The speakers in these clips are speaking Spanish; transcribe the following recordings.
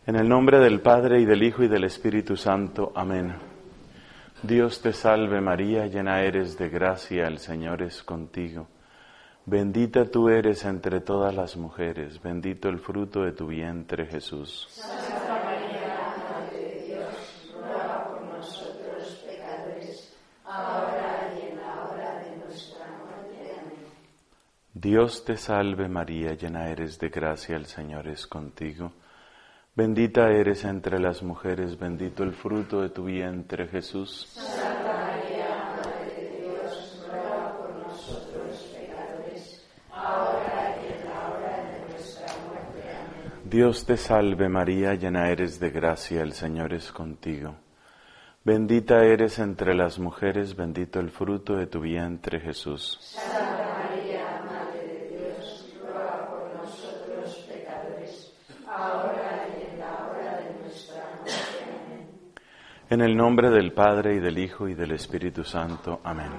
En el nombre del Padre, y del Hijo, y del Espíritu Santo. Amén. Dios te salve María, llena eres de gracia, el Señor es contigo. Bendita tú eres entre todas las mujeres, bendito el fruto de tu vientre, Jesús. Santa María, Madre de Dios, ruega por nosotros pecadores, ahora y en la hora de nuestra muerte. Amén. Dios te salve María, llena eres de gracia, el Señor es contigo. Bendita eres entre las mujeres, bendito el fruto de tu vientre, Jesús. Santa María, Madre de Dios, ruega por nosotros pecadores, ahora y en la hora de nuestra muerte. Amén. Dios te salve María, llena eres de gracia, el Señor es contigo. Bendita eres entre las mujeres, bendito el fruto de tu vientre, Jesús. Santa María, Madre de Dios, ruega por nosotros pecadores, ahora y en la hora de nuestra muerte. Amén. En el nombre del Padre, y del Hijo, y del Espíritu Santo. Amén.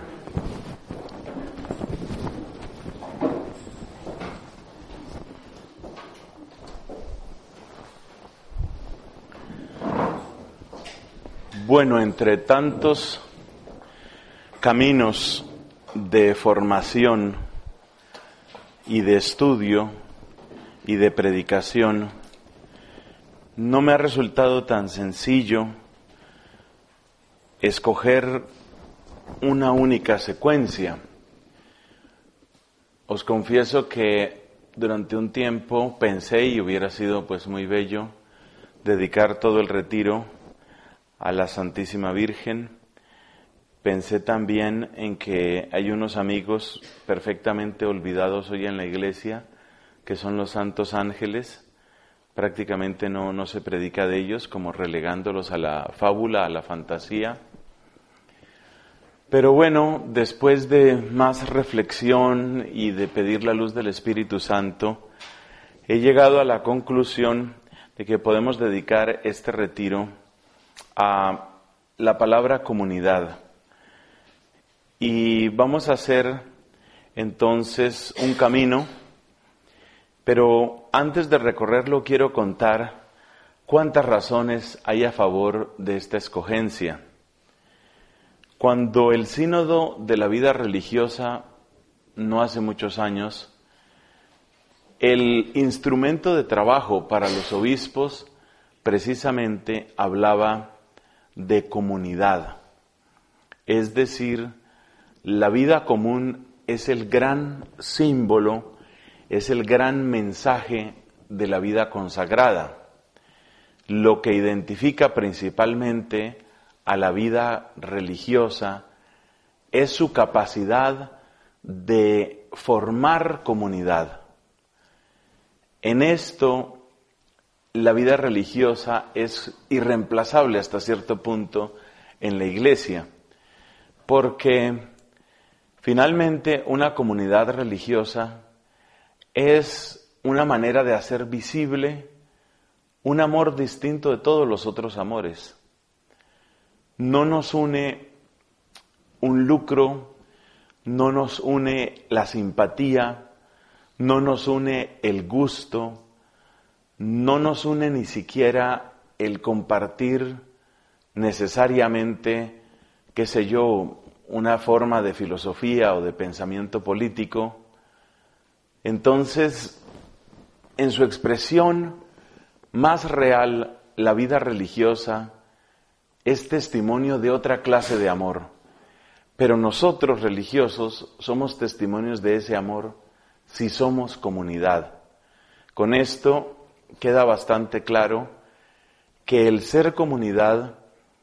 Bueno, entre tantos caminos de formación y de estudio y de predicación, no me ha resultado tan sencillo escoger una única secuencia. Os confieso que durante un tiempo pensé, y hubiera sido pues muy bello, dedicar todo el retiro a la Santísima Virgen. Pensé también en que hay unos amigos perfectamente olvidados hoy en la Iglesia, que son los santos ángeles. Prácticamente no se predica de ellos, como relegándolos a la fábula, a la fantasía. Pero bueno, después de más reflexión y de pedir la luz del Espíritu Santo, he llegado a la conclusión de que podemos dedicar este retiro a la palabra comunidad. Y vamos a hacer entonces un camino, pero antes de recorrerlo quiero contar cuántas razones hay a favor de esta escogencia. Cuando el sínodo de la vida religiosa, no hace muchos años, el instrumento de trabajo para los obispos precisamente hablaba de comunidad. Es decir, la vida común es el gran símbolo, es el gran mensaje de la vida consagrada, lo que identifica principalmente a la vida religiosa es su capacidad de formar comunidad. En esto, la vida religiosa es irreemplazable hasta cierto punto en la Iglesia, porque finalmente una comunidad religiosa es una manera de hacer visible un amor distinto de todos los otros amores. No nos une un lucro, no nos une la simpatía, no nos une el gusto, no nos une ni siquiera el compartir necesariamente, qué sé yo, una forma de filosofía o de pensamiento político. Entonces, en su expresión más real, la vida religiosa es testimonio de otra clase de amor. Pero nosotros religiosos somos testimonios de ese amor si somos comunidad. Con esto queda bastante claro que el ser comunidad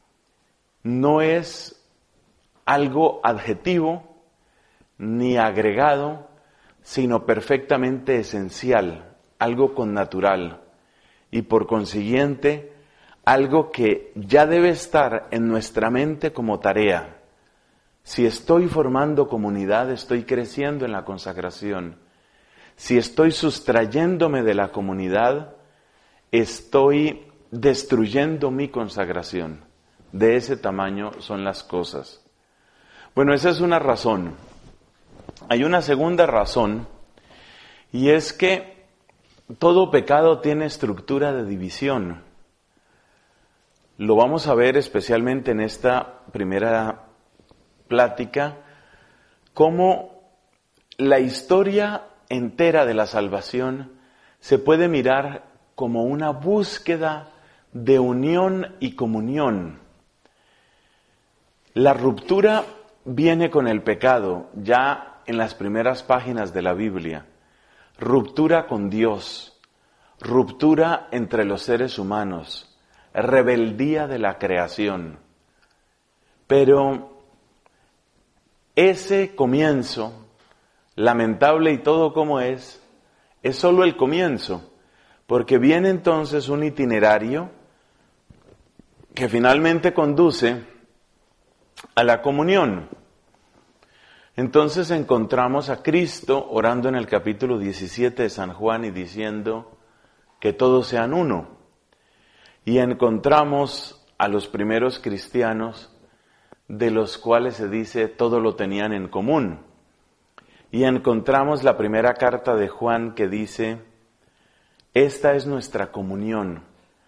no es algo adjetivo ni agregado, sino perfectamente esencial, algo connatural y por consiguiente algo que ya debe estar en nuestra mente como tarea. Si estoy formando comunidad, estoy creciendo en la consagración. Si estoy sustrayéndome de la comunidad, estoy destruyendo mi consagración. De ese tamaño son las cosas. Bueno, esa es una razón. Hay una segunda razón, y es que todo pecado tiene estructura de división. lo vamos a ver especialmente en esta primera plática, cómo la historia entera de la salvación se puede mirar como una búsqueda de unión y comunión. La ruptura viene con el pecado, ya en las primeras páginas de la Biblia. Ruptura con Dios, ruptura entre los seres humanos, rebeldía de la creación. Pero ese comienzo, lamentable y todo como es solo el comienzo, porque viene entonces un itinerario que finalmente conduce a la comunión. Entonces encontramos a Cristo orando en el capítulo 17 de San Juan y diciendo que todos sean uno. Y encontramos a los primeros cristianos, de los cuales se dice todo lo tenían en común. Y encontramos la primera carta de Juan que dice, esta es nuestra comunión.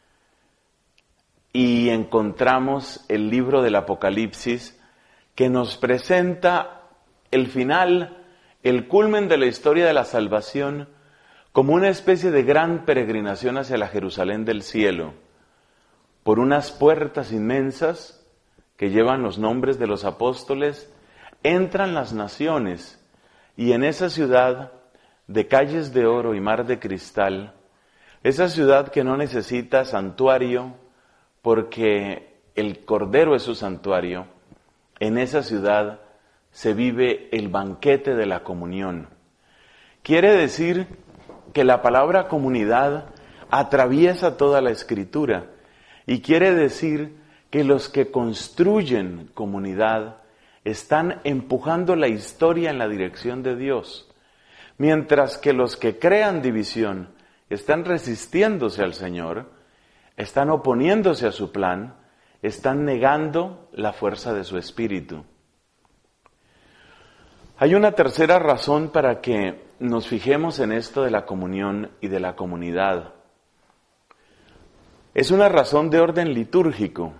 Y encontramos el libro del Apocalipsis que nos presenta el final, el culmen de la historia de la salvación, como una especie de gran peregrinación hacia la Jerusalén del cielo, por unas puertas inmensas que llevan los nombres de los apóstoles, entran las naciones, y en esa ciudad de calles de oro y mar de cristal, esa ciudad que no necesita santuario, porque el Cordero es su santuario, en esa ciudad se vive el banquete de la comunión. Quiere decir que la palabra comunidad atraviesa toda la Escritura y quiere decir que los que construyen comunidad están empujando la historia en la dirección de Dios, mientras que los que crean división están resistiéndose al Señor, están oponiéndose a su plan, están negando la fuerza de su espíritu. Hay una tercera razón para que nos fijemos en esto de la comunión y de la comunidad. Es una razón de orden litúrgico.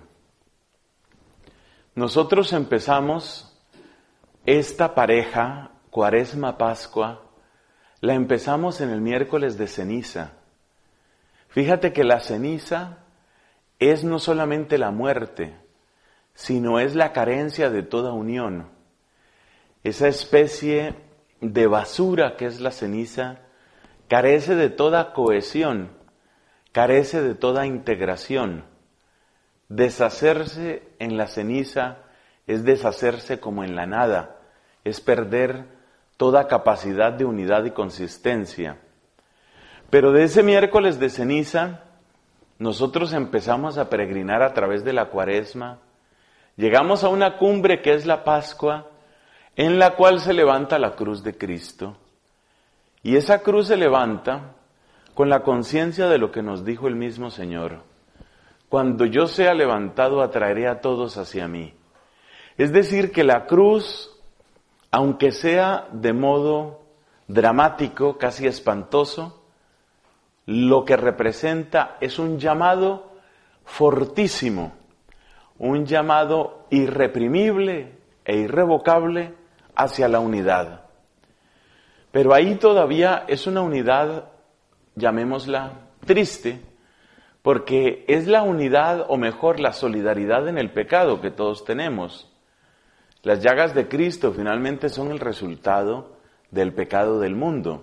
Nosotros empezamos esta pareja, Cuaresma-Pascua, la empezamos en el miércoles de ceniza. Fíjate que la ceniza es no solamente la muerte, sino es la carencia de toda unión. Esa especie de basura que es la ceniza carece de toda cohesión, carece de toda integración. Deshacerse en la ceniza es deshacerse como en la nada, es perder toda capacidad de unidad y consistencia. Pero de ese miércoles de ceniza, nosotros empezamos a peregrinar a través de la Cuaresma, llegamos a una cumbre que es la Pascua, en la cual se levanta la cruz de Cristo. Y esa cruz se levanta con la conciencia de lo que nos dijo el mismo Señor. Cuando yo sea levantado, atraeré a todos hacia mí. Es decir, que la cruz, aunque sea de modo dramático, casi espantoso, lo que representa es un llamado fortísimo, un llamado irreprimible e irrevocable hacia la unidad. Pero ahí todavía es una unidad, llamémosla triste, porque es la unidad, o mejor, la solidaridad en el pecado que todos tenemos. Las llagas de Cristo finalmente son el resultado del pecado del mundo.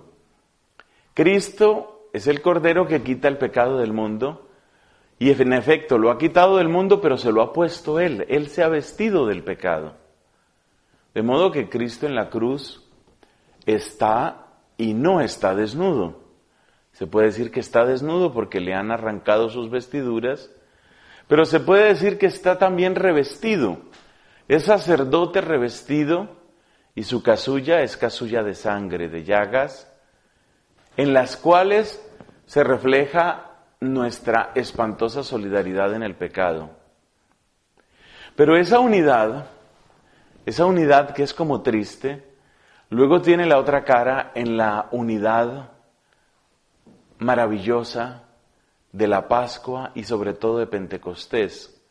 Cristo es el Cordero que quita el pecado del mundo, y en efecto lo ha quitado del mundo, pero se lo ha puesto Él. Él se ha vestido del pecado. De modo que Cristo en la cruz está y no está desnudo. Se puede decir que está desnudo porque le han arrancado sus vestiduras, pero se puede decir que está también revestido. Es sacerdote revestido y su casulla es casulla de sangre, de llagas, en las cuales se refleja nuestra espantosa solidaridad en el pecado. Pero esa unidad que es como triste, luego tiene la otra cara en la unidad maravillosa de la Pascua y sobre todo de Pentecostés.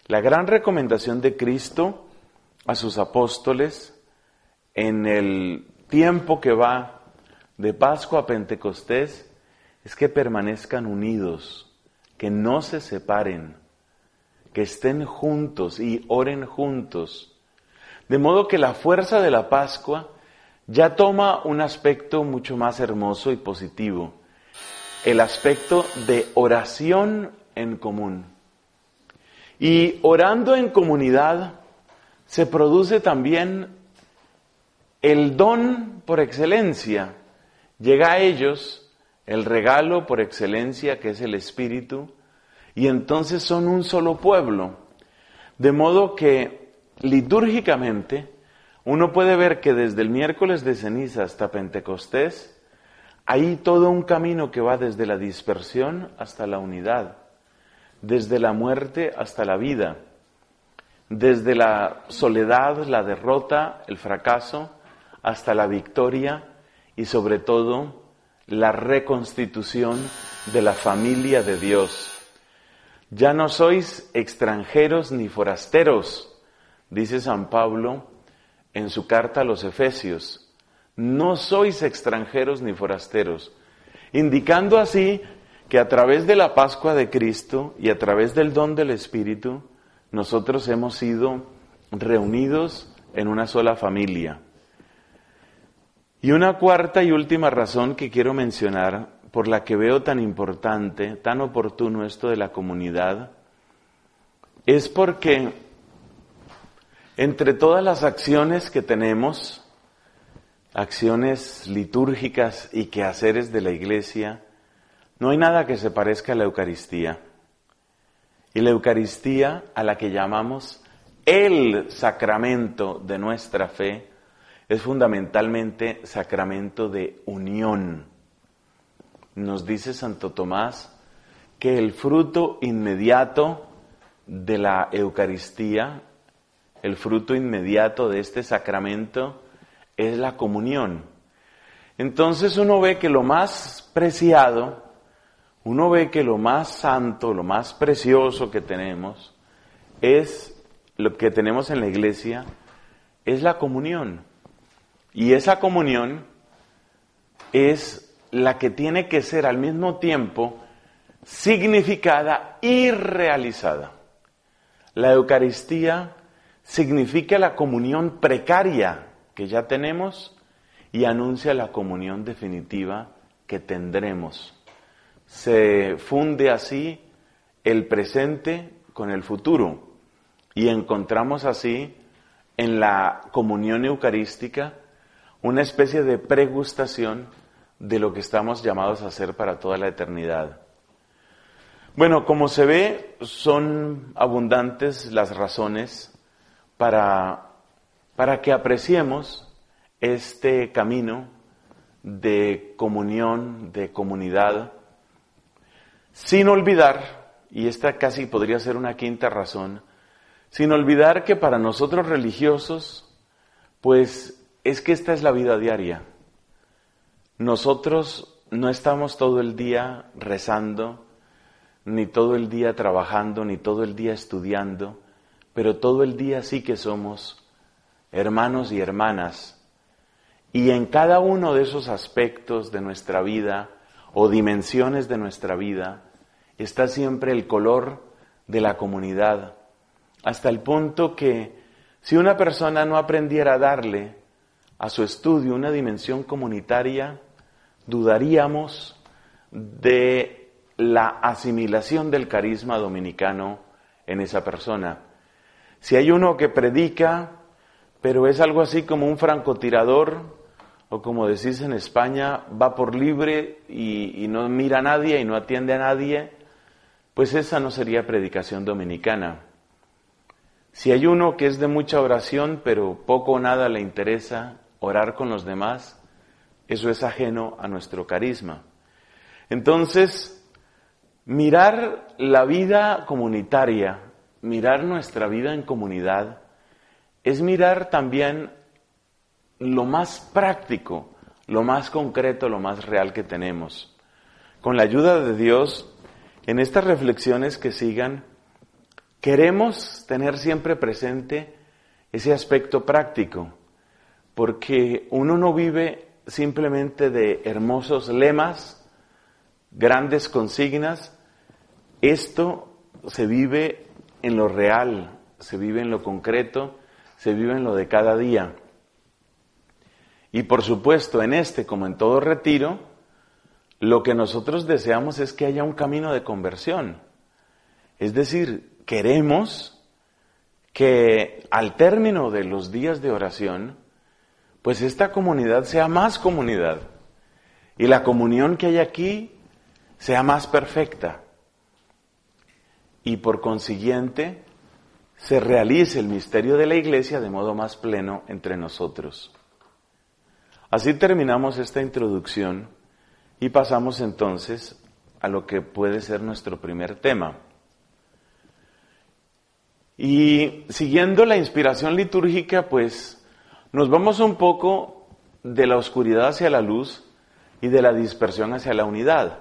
La gran recomendación de Cristo a sus apóstoles en el tiempo que va de Pascua a Pentecostés es que permanezcan unidos, que no se separen, que estén juntos y oren juntos. De modo que la fuerza de la Pascua ya toma un aspecto mucho más hermoso y positivo, el aspecto de oración en común. Y orando en comunidad se produce también el don por excelencia. Llega a ellos el regalo por excelencia que es el Espíritu, y entonces son un solo pueblo. De modo que litúrgicamente uno puede ver que desde el miércoles de ceniza hasta Pentecostés hay todo un camino que va desde la dispersión hasta la unidad, desde la muerte hasta la vida, desde la soledad, la derrota, el fracaso, hasta la victoria y sobre todo la reconstitución de la familia de Dios. Ya no sois extranjeros ni forasteros, dice San Pablo en su carta a los Efesios. No sois extranjeros ni forasteros, indicando así que a través de la Pascua de Cristo y a través del don del Espíritu, nosotros hemos sido reunidos en una sola familia. Y una cuarta y última razón que quiero mencionar, por la que veo tan importante, tan oportuno esto de la comunidad, es porque entre todas las acciones que tenemos, acciones litúrgicas y quehaceres de la Iglesia, no hay nada que se parezca a la Eucaristía. Y la Eucaristía, a la que llamamos el sacramento de nuestra fe, es fundamentalmente sacramento de unión. Nos dice Santo Tomás que el fruto inmediato de la Eucaristía, el fruto inmediato de este sacramento es la comunión. Entonces uno ve que lo más preciado, uno ve que lo más santo, lo más precioso que tenemos, es lo que tenemos en la Iglesia, es la comunión. Y esa comunión es la que tiene que ser al mismo tiempo significada y realizada. La Eucaristía significa la comunión precaria que ya tenemos y anuncia la comunión definitiva que tendremos. Se funde así el presente con el futuro y encontramos así en la comunión eucarística una especie de pregustación de lo que estamos llamados a hacer para toda la eternidad. Bueno, como se ve, son abundantes las razones para que apreciemos este camino de comunión, de comunidad, sin olvidar, y esta casi podría ser una quinta razón, sin olvidar que para nosotros religiosos, pues es que esta es la vida diaria. Nosotros no estamos todo el día rezando, ni todo el día trabajando, ni todo el día estudiando, pero todo el día sí que somos hermanos y hermanas. Y en cada uno de esos aspectos de nuestra vida o dimensiones de nuestra vida está siempre el color de la comunidad, hasta el punto que si una persona no aprendiera a darle a su estudio una dimensión comunitaria, dudaríamos de la asimilación del carisma dominicano en esa persona. Si hay uno que predica, pero es algo así como un francotirador, o como decís en España, va por libre y no mira a nadie y no atiende a nadie, pues esa no sería predicación dominicana. Si hay uno que es de mucha oración, pero poco o nada le interesa orar con los demás, eso es ajeno a nuestro carisma. Entonces, mirar la vida comunitaria, mirar nuestra vida en comunidad, es mirar también lo más práctico, lo más concreto, lo más real que tenemos. Con la ayuda de Dios, en estas reflexiones que sigan, queremos tener siempre presente ese aspecto práctico, porque uno no vive simplemente de hermosos lemas, grandes consignas. Esto se vive en lo real, se vive en lo concreto, se vive en lo de cada día. Y por supuesto, en este, como en todo retiro, lo que nosotros deseamos es que haya un camino de conversión. Es decir, queremos que al término de los días de oración, pues esta comunidad sea más comunidad y la comunión que hay aquí sea más perfecta. Y por consiguiente, se realice el misterio de la Iglesia de modo más pleno entre nosotros. Así terminamos esta introducción y pasamos entonces a lo que puede ser nuestro primer tema. Y siguiendo la inspiración litúrgica, pues nos vamos un poco de la oscuridad hacia la luz y de la dispersión hacia la unidad.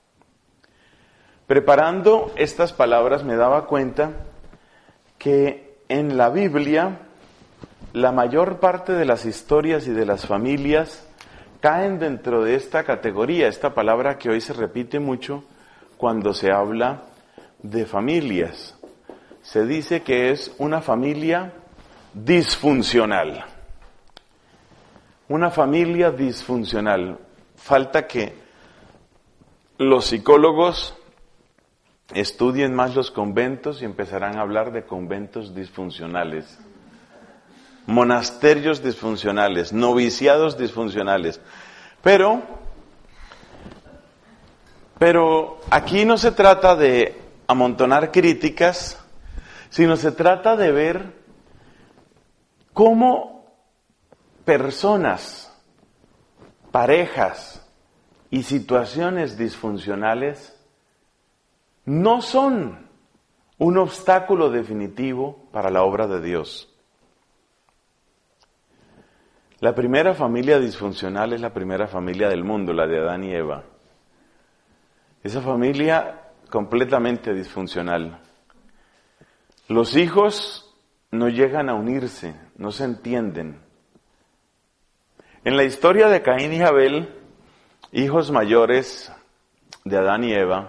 Preparando estas palabras me daba cuenta que en la Biblia la mayor parte de las historias y de las familias caen dentro de esta categoría, esta palabra que hoy se repite mucho cuando se habla de familias. Se dice que es una familia disfuncional. Una familia disfuncional. Falta que los psicólogos estudien más los conventos y empezarán a hablar de conventos disfuncionales, monasterios disfuncionales, noviciados disfuncionales. Pero aquí no se trata de amontonar críticas, sino se trata de ver cómo personas, parejas y situaciones disfuncionales no son un obstáculo definitivo para la obra de Dios. La primera familia disfuncional es la primera familia del mundo, la de Adán y Eva. Esa familia completamente disfuncional. Los hijos no llegan a unirse, no se entienden. En la historia de Caín y Abel, hijos mayores de Adán y Eva,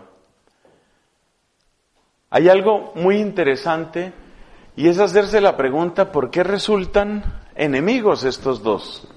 hay algo muy interesante y es hacerse la pregunta: ¿por qué resultan enemigos estos dos?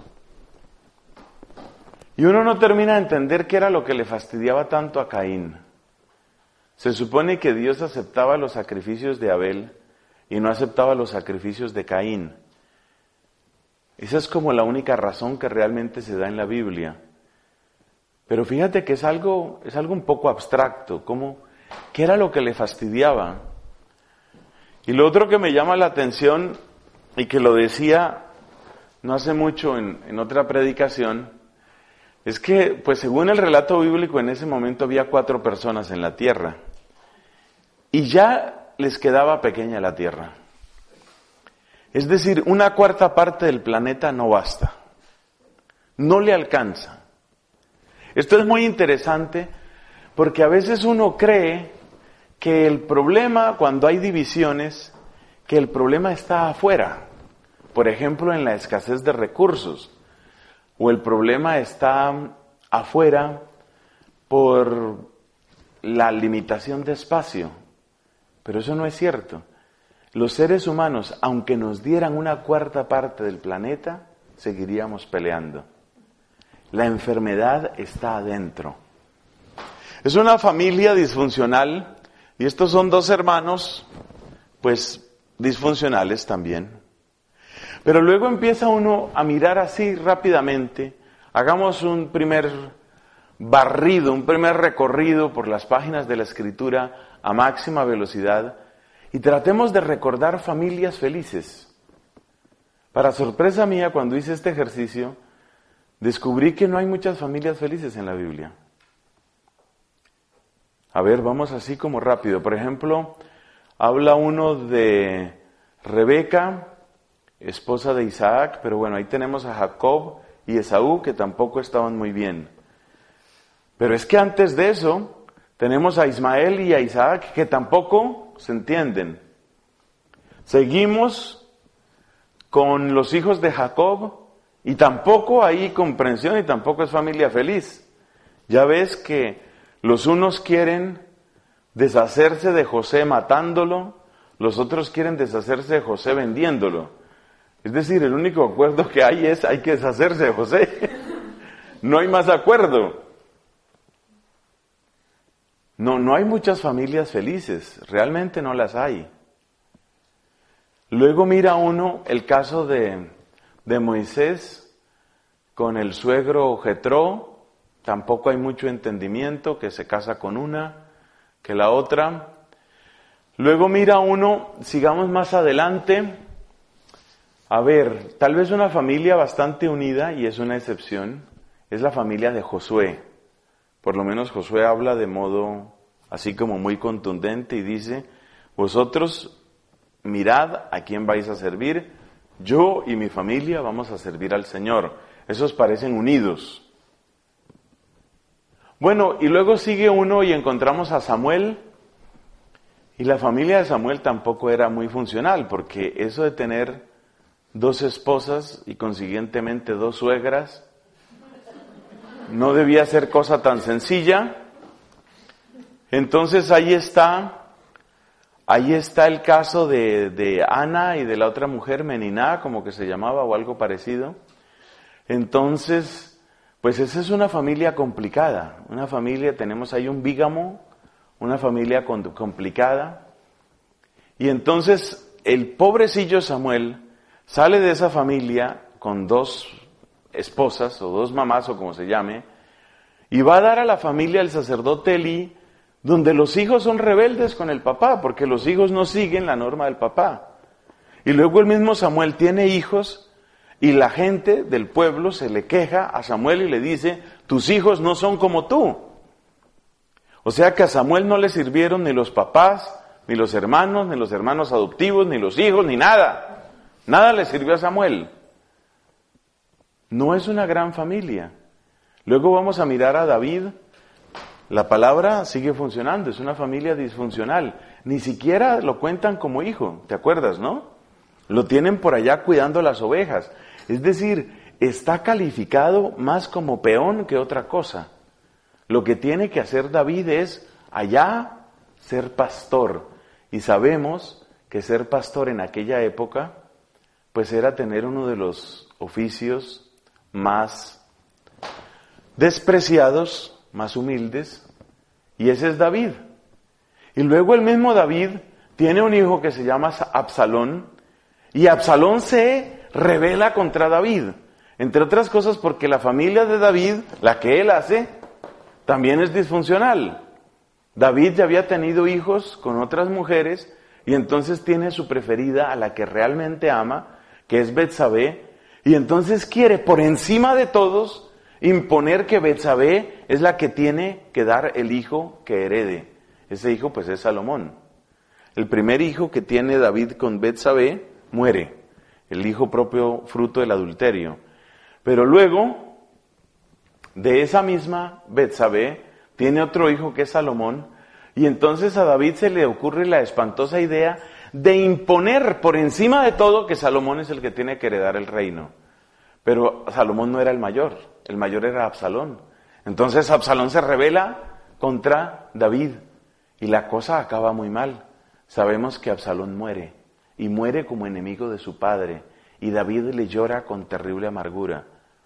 Y uno no termina de entender qué era lo que le fastidiaba tanto a Caín. Se supone que Dios aceptaba los sacrificios de Abel y no aceptaba los sacrificios de Caín. Esa es como la única razón que realmente se da en la Biblia. Pero fíjate que es algo un poco abstracto, ¿qué era lo que le fastidiaba? Y lo otro que me llama la atención, y que lo decía no hace mucho en otra predicación, es que, pues según el relato bíblico, en ese momento había 4 personas en la tierra. Y ya les quedaba pequeña la tierra. Es decir, 1/4 parte del planeta no basta. No le alcanza. Esto es muy interesante porque a veces uno cree que el problema, cuando hay divisiones, que el problema está afuera. Por ejemplo, en la escasez de recursos. O el problema está afuera por la limitación de espacio. Pero eso no es cierto. Los seres humanos, aunque nos dieran 1/4 parte del planeta, seguiríamos peleando. La enfermedad está adentro. Es una familia disfuncional y estos son 2 hermanos, pues disfuncionales también. Pero luego empieza uno a mirar así rápidamente. Hagamos un primer barrido, un primer recorrido por las páginas de la Escritura a máxima velocidad y tratemos de recordar familias felices. Para sorpresa mía, cuando hice este ejercicio, descubrí que no hay muchas familias felices en la Biblia. A ver, vamos así como rápido. Por ejemplo, habla uno de Rebeca, esposa de Isaac, pero bueno, ahí tenemos a Jacob y Esaú, que tampoco estaban muy bien. Pero es que antes de eso, tenemos a Ismael y a Isaac, que tampoco se entienden. Seguimos con los hijos de Jacob y tampoco hay comprensión y tampoco es familia feliz. Ya ves que los unos quieren deshacerse de José matándolo, los otros quieren deshacerse de José vendiéndolo. Es decir, el único acuerdo que hay es hay que deshacerse de José. No hay más acuerdo. No hay muchas familias felices, realmente no las hay. Luego mira uno el caso de Moisés con el suegro Jetró, tampoco hay mucho entendimiento, que se casa con una, que la otra. Luego mira uno, sigamos más adelante, a ver, tal vez una familia bastante unida, y es una excepción, es la familia de Josué. Por lo menos Josué habla de modo así como muy contundente y dice, vosotros mirad a quién vais a servir, yo y mi familia vamos a servir al Señor. Esos parecen unidos. Bueno, y luego sigue uno y encontramos a Samuel, y la familia de Samuel tampoco era muy funcional, porque eso de tener 2 esposas y consiguientemente 2 suegras, no debía ser cosa tan sencilla. Entonces ahí está el caso de Ana y de la otra mujer, Meniná, como que se llamaba, o algo parecido. Entonces, pues esa es una familia complicada, una familia, tenemos ahí un bígamo, una familia complicada. Y entonces el pobrecillo Samuel sale de esa familia con 2 esposas, o 2 mamás, o como se llame, y va a dar a la familia el sacerdote Elí, donde los hijos son rebeldes con el papá, porque los hijos no siguen la norma del papá. Y luego el mismo Samuel tiene hijos, y la gente del pueblo se le queja a Samuel y le dice, tus hijos no son como tú. O sea que a Samuel no le sirvieron ni los papás, ni los hermanos adoptivos, ni los hijos, ni nada. Nada le sirvió a Samuel. No es una gran familia. Luego vamos a mirar a David. La palabra sigue funcionando, es una familia disfuncional. Ni siquiera lo cuentan como hijo, ¿te acuerdas, no? Lo tienen por allá cuidando las ovejas. Es decir, está calificado más como peón que otra cosa. Lo que tiene que hacer David es allá ser pastor. Y sabemos que ser pastor en aquella época, pues era tener uno de los oficios más despreciados, más humildes, y ese es David. Y luego el mismo David tiene un hijo que se llama Absalón, y Absalón se rebela contra David, entre otras cosas porque la familia de David, la que él hace, también es disfuncional. David ya había tenido hijos con otras mujeres, y entonces tiene su preferida, a la que realmente ama, que es Betsabé, y entonces quiere por encima de todos imponer que Betsabé es la que tiene que dar el hijo que herede. Ese hijo pues es Salomón. El primer hijo que tiene David con Betsabé muere, el hijo propio fruto del adulterio. Pero luego, de esa misma Betsabé, tiene otro hijo que es Salomón, y entonces a David se le ocurre la espantosa idea de imponer por encima de todo que Salomón es el que tiene que heredar el reino. Pero Salomón no era el mayor era Absalón. Entonces Absalón se rebela contra David y la cosa acaba muy mal. Sabemos que Absalón muere, y muere como enemigo de su padre, y David le llora con terrible amargura.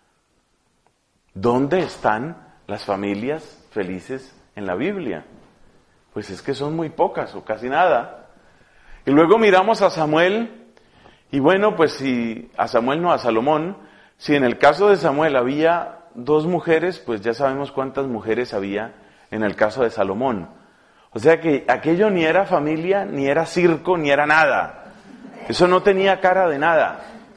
¿Dónde están las familias felices en la Biblia? Pues es que son muy pocas o casi nada. Y luego miramos a Samuel, y bueno, pues si a Samuel no, a Salomón, si en el caso de Samuel había 2 mujeres, pues ya sabemos cuántas mujeres había en el caso de Salomón. O sea que aquello ni era familia, ni era circo, ni era nada. Eso no tenía cara de nada.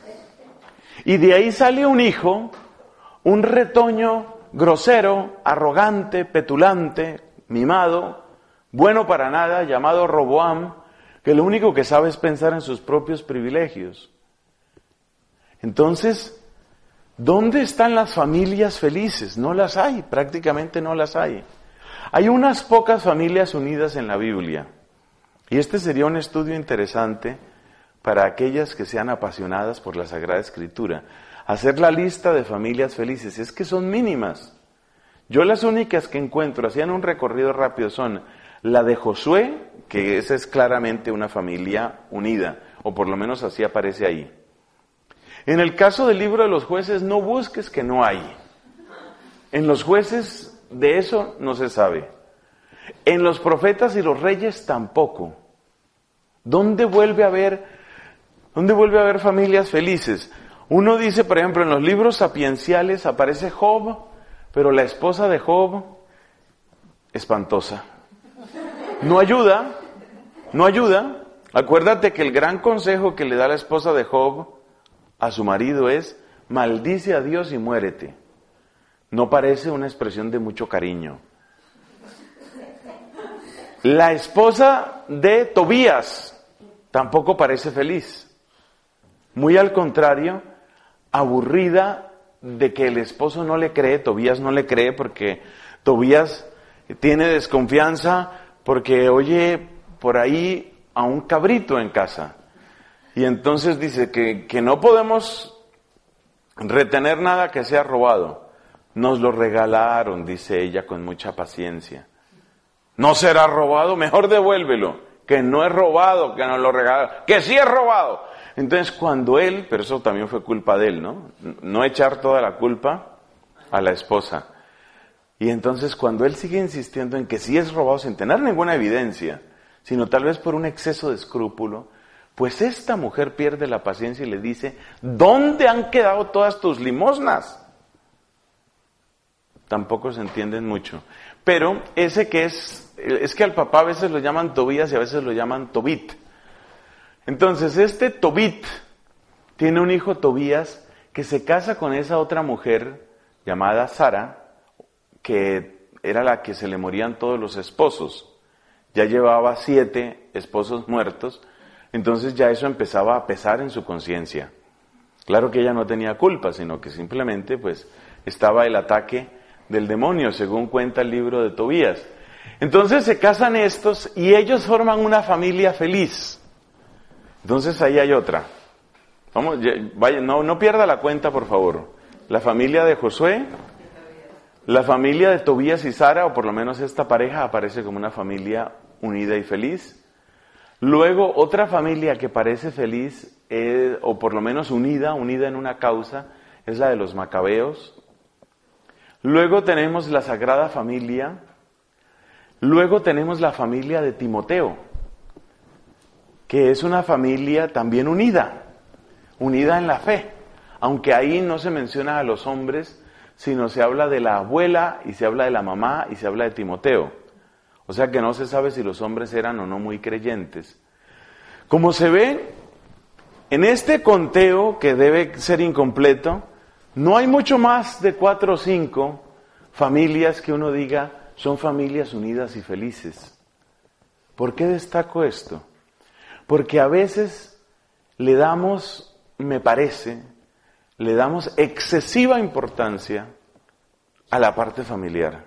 Y de ahí sale un hijo, un retoño grosero, arrogante, petulante, mimado, bueno para nada, llamado Roboam, que lo único que sabe es pensar en sus propios privilegios. Entonces, ¿dónde están las familias felices? No las hay, prácticamente no las hay. Hay unas pocas familias unidas en la Biblia. Y este sería un estudio interesante, para aquellas que sean apasionadas por la Sagrada Escritura, hacer la lista de familias felices. Es que son mínimas. Yo las únicas que encuentro, hacían un recorrido rápido, son la de Josué, que esa es claramente una familia unida, o por lo menos así aparece ahí. En el caso del libro de los jueces, no busques que no hay. En los jueces de eso no se sabe. En los profetas y los reyes tampoco. ¿Dónde vuelve a haber familias felices? Uno dice, por ejemplo, en los libros sapienciales aparece Job, pero la esposa de Job, espantosa. No ayuda. Acuérdate que el gran consejo que le da la esposa de Job a su marido es, maldice a Dios y muérete. No parece una expresión de mucho cariño. La esposa de Tobías tampoco parece feliz. Muy al contrario, aburrida de que el esposo no le cree, Tobías no le cree porque Tobías tiene desconfianza porque oye por ahí a un cabrito en casa. Y entonces dice que no podemos retener nada que sea robado. Nos lo regalaron, dice ella con mucha paciencia. No será robado, mejor devuélvelo. Que no es robado, que nos lo regalaron. Que sí es robado. Entonces cuando él, pero eso también fue culpa de él, ¿no? No echar toda la culpa a la esposa. Y entonces cuando él sigue insistiendo en que sí es robado sin tener ninguna evidencia, sino tal vez por un exceso de escrúpulo, pues esta mujer pierde la paciencia y le dice, ¿dónde han quedado todas tus limosnas? Tampoco se entienden mucho. Pero ese que es que al papá a veces lo llaman Tobías y a veces lo llaman Tobit. Entonces este Tobit tiene un hijo Tobías que se casa con esa otra mujer llamada Sara, que era la que se le morían todos los esposos. Ya llevaba 7 esposos muertos, entonces ya eso empezaba a pesar en su conciencia. Claro que ella no tenía culpa, sino que simplemente pues estaba el ataque del demonio, según cuenta el libro de Tobías. Entonces se casan estos y ellos forman una familia feliz. Entonces ahí hay otra. Vamos, vaya, no pierda la cuenta, por favor. La familia de Josué, la familia de Tobías y Sara, o por lo menos esta pareja aparece como una familia unida y feliz. Luego otra familia que parece feliz, o por lo menos unida en una causa, es la de los Macabeos. Luego tenemos la Sagrada Familia. Luego tenemos la familia de Timoteo, que es una familia también unida en la fe. Aunque ahí no se menciona a los hombres, sino se habla de la abuela y se habla de la mamá y se habla de Timoteo. O sea que no se sabe si los hombres eran o no muy creyentes. Como se ve, en este conteo, que debe ser incompleto, no hay mucho más de 4 o 5 familias que uno diga son familias unidas y felices. ¿Por qué destaco esto? Porque a veces le damos excesiva importancia a la parte familiar.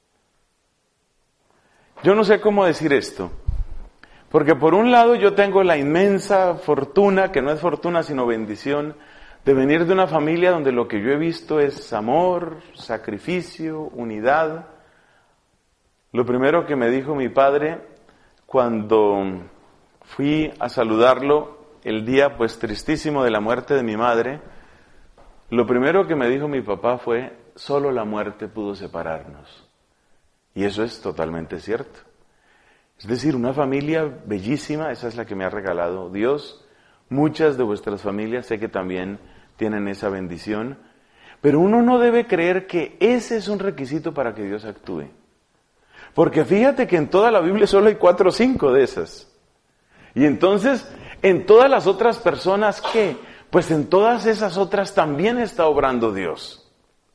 Yo no sé cómo decir esto, porque por un lado yo tengo la inmensa fortuna, que no es fortuna sino bendición, de venir de una familia donde lo que yo he visto es amor, sacrificio, unidad. Lo primero que me dijo mi padre cuando fui a saludarlo el día pues tristísimo de la muerte de mi madre, lo primero que me dijo mi papá fue, solo la muerte pudo separarnos. Y eso es totalmente cierto. Es decir, una familia bellísima, esa es la que me ha regalado Dios. Muchas de vuestras familias sé que también tienen esa bendición, pero uno no debe creer que ese es un requisito para que Dios actúe. Porque fíjate que en toda la Biblia solo hay 4 o 5 de esas. Y entonces, en todas las otras personas, ¿qué? Pues en todas esas otras también está obrando Dios.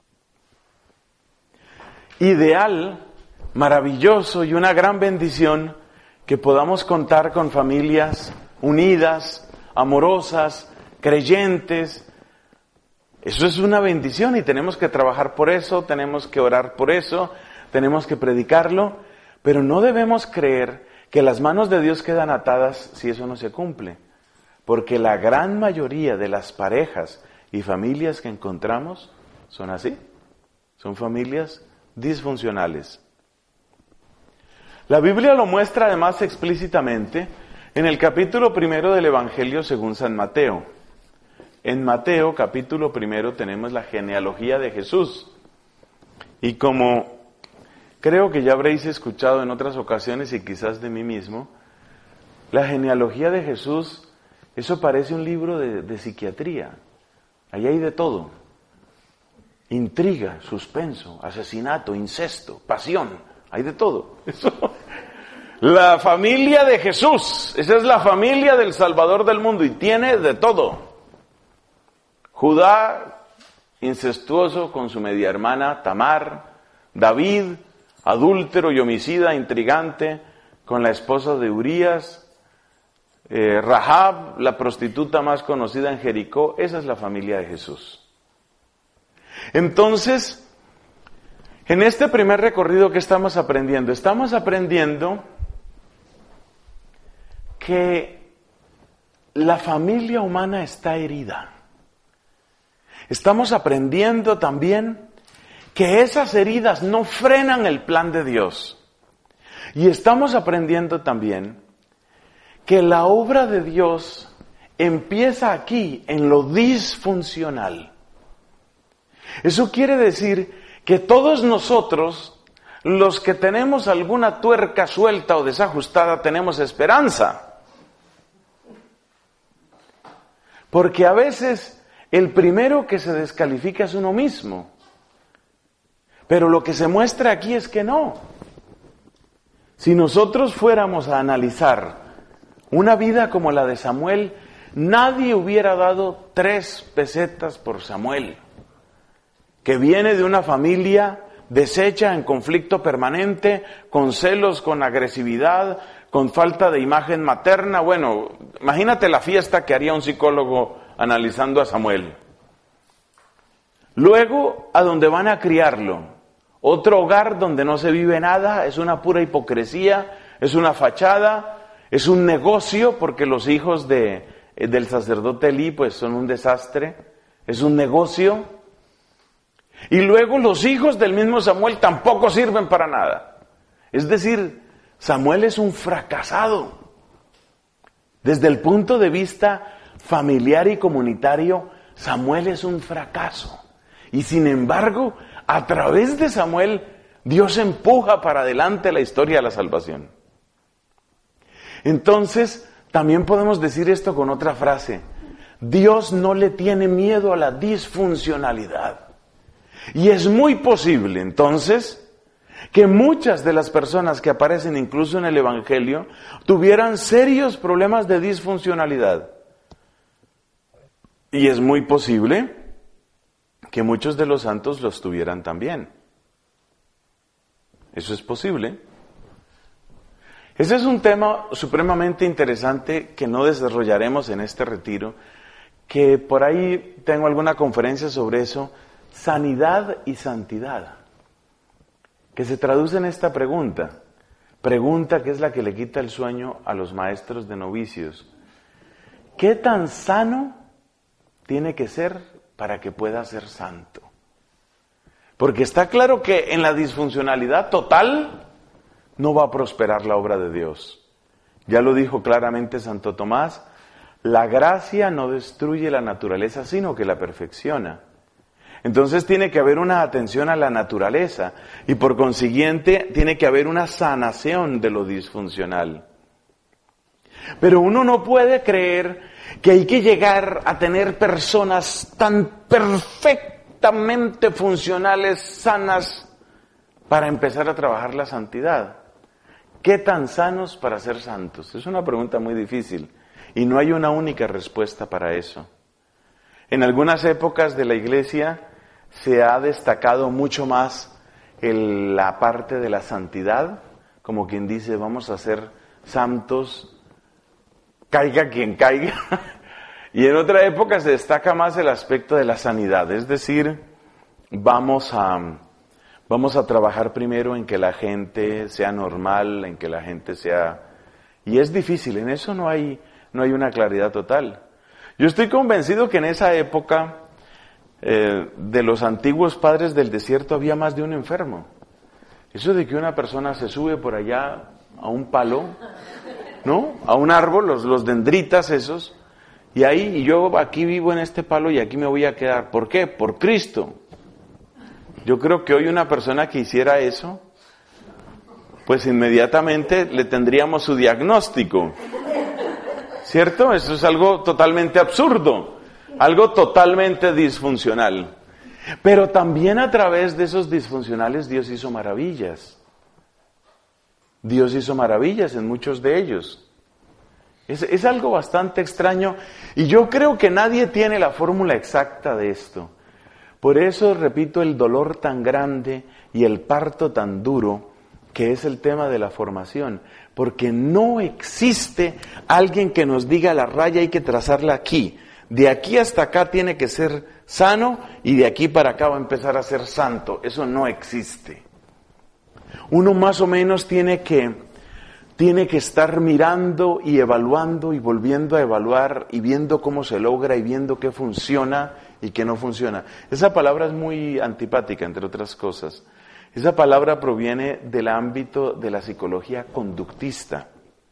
Ideal, maravilloso y una gran bendición que podamos contar con familias unidas, amorosas, creyentes. Eso es una bendición y tenemos que trabajar por eso, tenemos que orar por eso, tenemos que predicarlo, pero no debemos creer que las manos de Dios quedan atadas si eso no se cumple. Porque la gran mayoría de las parejas y familias que encontramos son así. Son familias disfuncionales. La Biblia lo muestra además explícitamente en el capítulo 1 del Evangelio según San Mateo. En Mateo capítulo 1 tenemos la genealogía de Jesús. Y como creo que ya habréis escuchado en otras ocasiones y quizás de mí mismo, la genealogía de Jesús, eso parece un libro de psiquiatría. Ahí hay de todo. Intriga, suspenso, asesinato, incesto, pasión, hay de todo. Eso. La familia de Jesús, esa es la familia del Salvador del mundo y tiene de todo. Judá, incestuoso con su media hermana Tamar, David, adúltero y homicida, intrigante, con la esposa de Urías, Rahab, la prostituta más conocida en Jericó, esa es la familia de Jesús. Entonces, en este primer recorrido que estamos aprendiendo que la familia humana está herida. Estamos aprendiendo también que esas heridas no frenan el plan de Dios. Y estamos aprendiendo también que la obra de Dios empieza aquí, en lo disfuncional. Eso quiere decir que todos nosotros, los que tenemos alguna tuerca suelta o desajustada, tenemos esperanza. Porque a veces el primero que se descalifica es uno mismo. Pero lo que se muestra aquí es que no. Si nosotros fuéramos a analizar una vida como la de Samuel, nadie hubiera dado 3 pesetas por Samuel, que viene de una familia deshecha, en conflicto permanente, con celos, con agresividad, con falta de imagen materna. Bueno, imagínate la fiesta que haría un psicólogo analizando a Samuel. Luego, a donde van a criarlo. Otro hogar donde no se vive nada, es una pura hipocresía, es una fachada, es un negocio, porque los hijos del sacerdote Elí pues son un desastre, es un negocio. Y luego los hijos del mismo Samuel tampoco sirven para nada. Es decir, Samuel es un fracasado. Desde el punto de vista familiar y comunitario, Samuel es un fracaso. Y sin embargo, a través de Samuel, Dios empuja para adelante la historia de la salvación. Entonces, también podemos decir esto con otra frase. Dios no le tiene miedo a la disfuncionalidad. Y es muy posible, entonces, que muchas de las personas que aparecen incluso en el Evangelio tuvieran serios problemas de disfuncionalidad. Y es muy posible que muchos de los santos los tuvieran también. Eso es posible. Ese es un tema supremamente interesante que no desarrollaremos en este retiro, que por ahí tengo alguna conferencia sobre eso, sanidad y santidad, que se traduce en esta pregunta que es la que le quita el sueño a los maestros de novicios. ¿Qué tan sano tiene que ser para que pueda ser santo? Porque está claro que en la disfuncionalidad total no va a prosperar la obra de Dios. Ya lo dijo claramente Santo Tomás, la gracia no destruye la naturaleza, sino que la perfecciona. Entonces tiene que haber una atención a la naturaleza y por consiguiente tiene que haber una sanación de lo disfuncional. Pero uno no puede creer que hay que llegar a tener personas tan perfectamente funcionales, sanas, para empezar a trabajar la santidad. ¿Qué tan sanos para ser santos? Es una pregunta muy difícil y no hay una única respuesta para eso. En algunas épocas de la Iglesia se ha destacado mucho más la parte de la santidad, como quien dice, vamos a ser santos, caiga quien caiga. Y en otra época se destaca más el aspecto de la sanidad, es decir, vamos a trabajar primero en que la gente sea normal, en que la gente sea... Y es difícil, en eso no hay no hay una claridad total. Yo estoy convencido que en esa época de los antiguos padres del desierto había más de un enfermo. Eso de que una persona se sube por allá a un palo, ¿no? A un árbol, los dendritas esos, y ahí yo aquí vivo en este palo y aquí me voy a quedar. ¿Por qué? Por Cristo. Yo creo que hoy una persona que hiciera eso, pues inmediatamente le tendríamos su diagnóstico. ¿Cierto? Eso es algo totalmente absurdo, algo totalmente disfuncional. Pero también a través de esos disfuncionales Dios hizo maravillas. Dios hizo maravillas en muchos de ellos. Es algo bastante extraño y yo creo que nadie tiene la fórmula exacta de esto. Por eso repito el dolor tan grande y el parto tan duro que es el tema de la formación, porque no existe alguien que nos diga la raya hay que trazarla aquí, de aquí hasta acá tiene que ser sano y de aquí para acá va a empezar a ser santo. Eso no existe. Uno más o menos tiene que estar mirando y evaluando y volviendo a evaluar y viendo cómo se logra y viendo qué funciona y qué no funciona. Esa palabra es muy antipática, entre otras cosas. Esa palabra proviene del ámbito de la psicología conductista,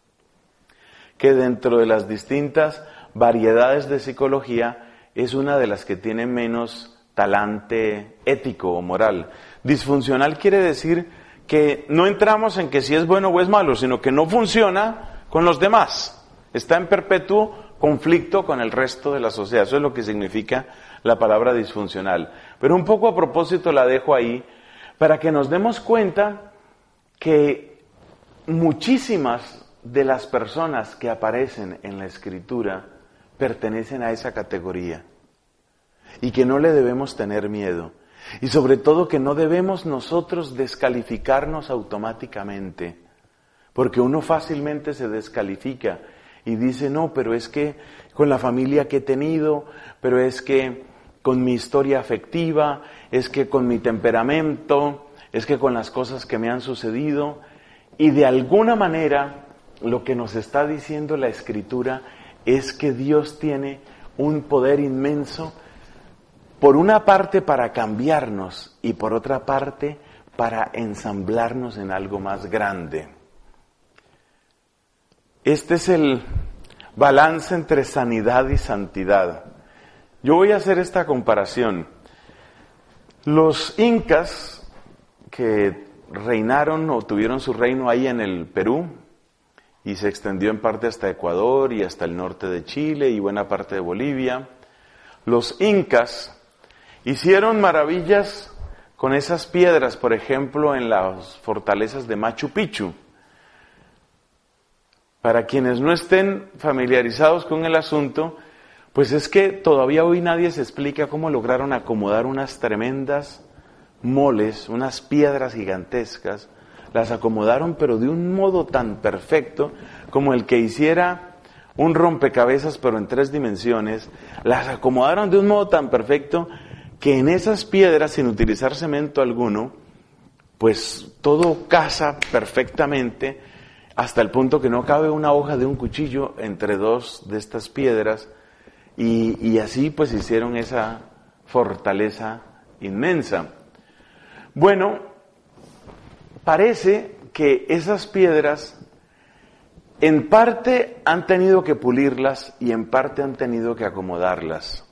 que dentro de las distintas variedades de psicología es una de las que tiene menos talante ético o moral. Disfuncional quiere decir que no entramos en que si es bueno o es malo, sino que no funciona con los demás. Está en perpetuo conflicto con el resto de la sociedad. Eso es lo que significa la palabra disfuncional. Pero un poco a propósito la dejo ahí para que nos demos cuenta que muchísimas de las personas que aparecen en la Escritura pertenecen a esa categoría y que no le debemos tener miedo. Y sobre todo que no debemos nosotros descalificarnos automáticamente, porque uno fácilmente se descalifica y dice, no, pero es que con la familia que he tenido, pero es que con mi historia afectiva, es que con mi temperamento, es que con las cosas que me han sucedido. Y de alguna manera lo que nos está diciendo la Escritura es que Dios tiene un poder inmenso, por una parte para cambiarnos y por otra parte para ensamblarnos en algo más grande. Este es el balance entre sanidad y santidad. Yo voy a hacer esta comparación. Los incas que reinaron o tuvieron su reino ahí en el Perú y se extendió en parte hasta Ecuador y hasta el norte de Chile y buena parte de Bolivia, los incas hicieron maravillas con esas piedras, por ejemplo, en las fortalezas de Machu Picchu. Para quienes no estén familiarizados con el asunto, pues es que todavía hoy nadie se explica cómo lograron acomodar unas tremendas moles, unas piedras gigantescas. Las acomodaron pero de un modo tan perfecto como el que hiciera un rompecabezas pero en 3 dimensiones. Las acomodaron de un modo tan perfecto que en esas piedras, sin utilizar cemento alguno, pues todo casa perfectamente hasta el punto que no cabe una hoja de un cuchillo entre 2 de estas piedras y así pues hicieron esa fortaleza inmensa. Bueno, parece que esas piedras en parte han tenido que pulirlas y en parte han tenido que acomodarlas.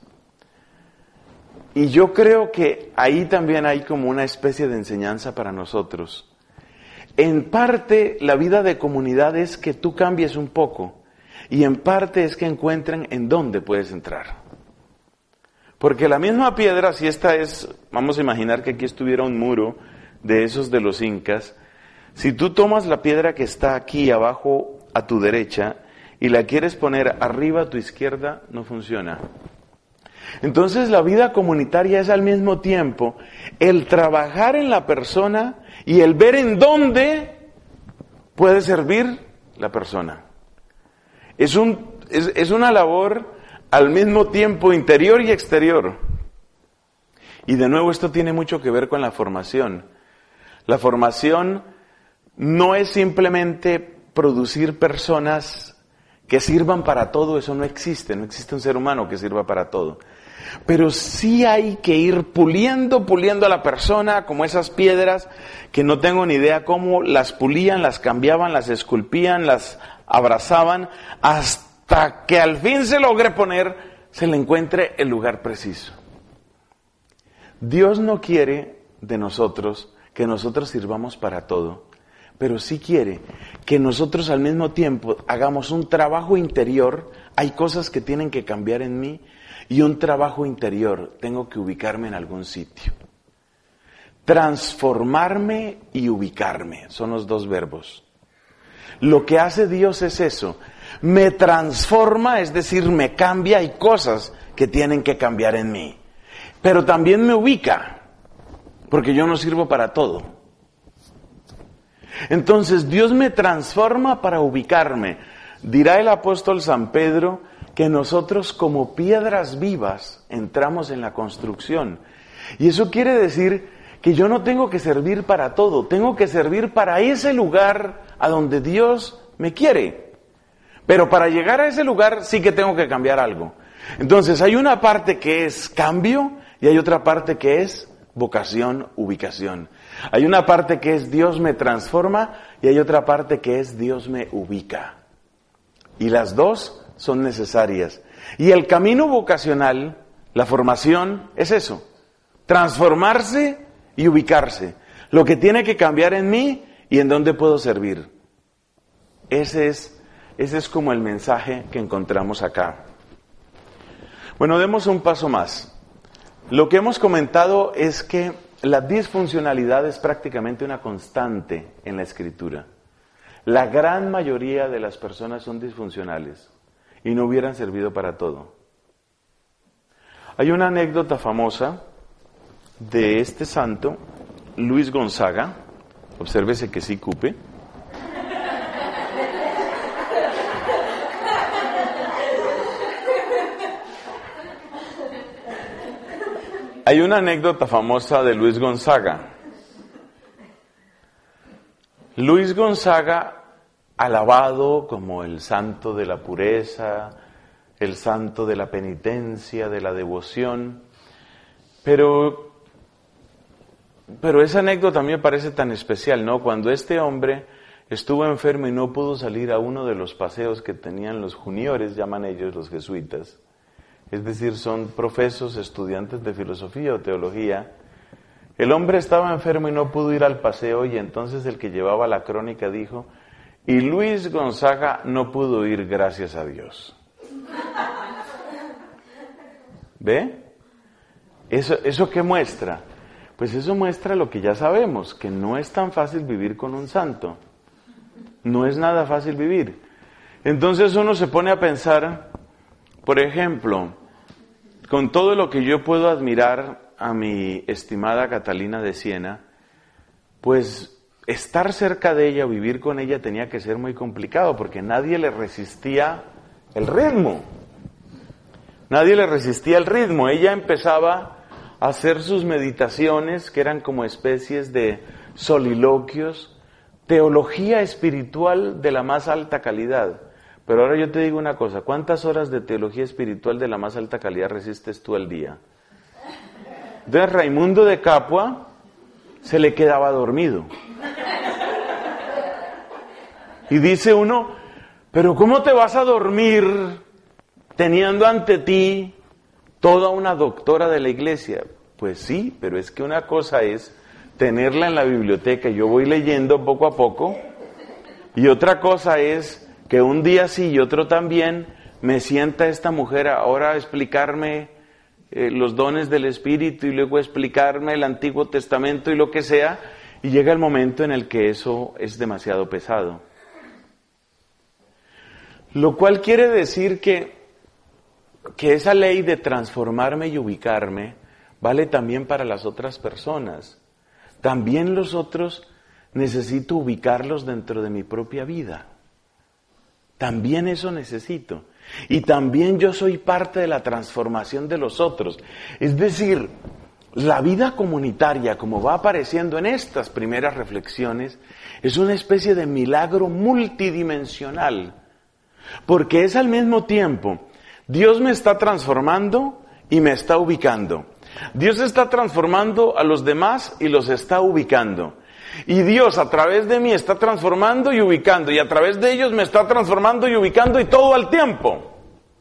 Y yo creo que ahí también hay como una especie de enseñanza para nosotros. En parte la vida de comunidad es que tú cambies un poco y en parte es que encuentren en dónde puedes entrar. Porque la misma piedra, si esta es, vamos a imaginar que aquí estuviera un muro de esos de los incas, si tú tomas la piedra que está aquí abajo a tu derecha y la quieres poner arriba a tu izquierda, no funciona. Entonces la vida comunitaria es al mismo tiempo el trabajar en la persona y el ver en dónde puede servir la persona. Es una labor al mismo tiempo interior y exterior. Y de nuevo esto tiene mucho que ver con la formación. La formación no es simplemente producir personas que sirvan para todo, eso no existe un ser humano que sirva para todo. Pero sí hay que ir puliendo a la persona, como esas piedras que no tengo ni idea cómo las pulían, las cambiaban, las esculpían, las abrazaban, hasta que al fin se le encuentre el lugar preciso. Dios no quiere de nosotros que nosotros sirvamos para todo, pero sí quiere que nosotros al mismo tiempo hagamos un trabajo interior. Hay cosas que tienen que cambiar en mí y un trabajo interior. Tengo que ubicarme en algún sitio. Transformarme y ubicarme son los dos verbos. Lo que hace Dios es eso. Me transforma, es decir, me cambia. Hay cosas que tienen que cambiar en mí. Pero también me ubica, porque yo no sirvo para todo. Entonces Dios me transforma para ubicarme. Dirá el apóstol San Pedro que nosotros como piedras vivas entramos en la construcción. Y eso quiere decir que yo no tengo que servir para todo, tengo que servir para ese lugar a donde Dios me quiere. Pero para llegar a ese lugar sí que tengo que cambiar algo. Entonces hay una parte que es cambio y hay otra parte que es vocación, ubicación. Hay una parte que es Dios me transforma y hay otra parte que es Dios me ubica. Y las dos son necesarias. Y el camino vocacional, la formación, es eso. Transformarse y ubicarse. Lo que tiene que cambiar en mí y en dónde puedo servir. Ese es como el mensaje que encontramos acá. Bueno, demos un paso más. Lo que hemos comentado es que la disfuncionalidad es prácticamente una constante en la Escritura. La gran mayoría de las personas son disfuncionales y no hubieran servido para todo. Hay una anécdota famosa de este santo, Luis Gonzaga. Obsérvese que sí cupe. Hay una anécdota famosa de Luis Gonzaga. Luis Gonzaga, alabado como el santo de la pureza, el santo de la penitencia, de la devoción, pero esa anécdota a mí me parece tan especial, ¿no? Cuando este hombre estuvo enfermo y no pudo salir a uno de los paseos que tenían los juniores, llaman ellos los jesuitas, es decir, son profesos, estudiantes de filosofía o teología. El hombre estaba enfermo y no pudo ir al paseo y entonces el que llevaba la crónica dijo, y Luis Gonzaga no pudo ir gracias a Dios. ¿Ve? ¿Eso qué muestra? Pues eso muestra lo que ya sabemos, que no es tan fácil vivir con un santo. No es nada fácil vivir. Entonces uno se pone a pensar, por ejemplo, con todo lo que yo puedo admirar a mi estimada Catalina de Siena, pues estar cerca de ella o vivir con ella tenía que ser muy complicado porque nadie le resistía el ritmo. Nadie le resistía el ritmo. Ella empezaba a hacer sus meditaciones que eran como especies de soliloquios, teología espiritual de la más alta calidad. Pero ahora yo te digo una cosa, ¿cuántas horas de teología espiritual de la más alta calidad resistes tú al día? Entonces Raimundo de Capua se le quedaba dormido. Y dice uno, pero ¿cómo te vas a dormir teniendo ante ti toda una doctora de la iglesia? Pues sí, pero es que una cosa es tenerla en la biblioteca y yo voy leyendo poco a poco, y otra cosa es que un día sí y otro también me sienta esta mujer ahora a explicarme los dones del Espíritu y luego explicarme el Antiguo Testamento y lo que sea, y llega el momento en el que eso es demasiado pesado. Lo cual quiere decir que esa ley de transformarme y ubicarme vale también para las otras personas. También los otros necesito ubicarlos dentro de mi propia vida. También eso necesito. Y también yo soy parte de la transformación de los otros. Es decir, la vida comunitaria, como va apareciendo en estas primeras reflexiones, es una especie de milagro multidimensional. Porque es al mismo tiempo, Dios me está transformando y me está ubicando. Dios está transformando a los demás y los está ubicando. Y Dios a través de mí está transformando y ubicando. Y a través de ellos me está transformando y ubicando, y todo al tiempo.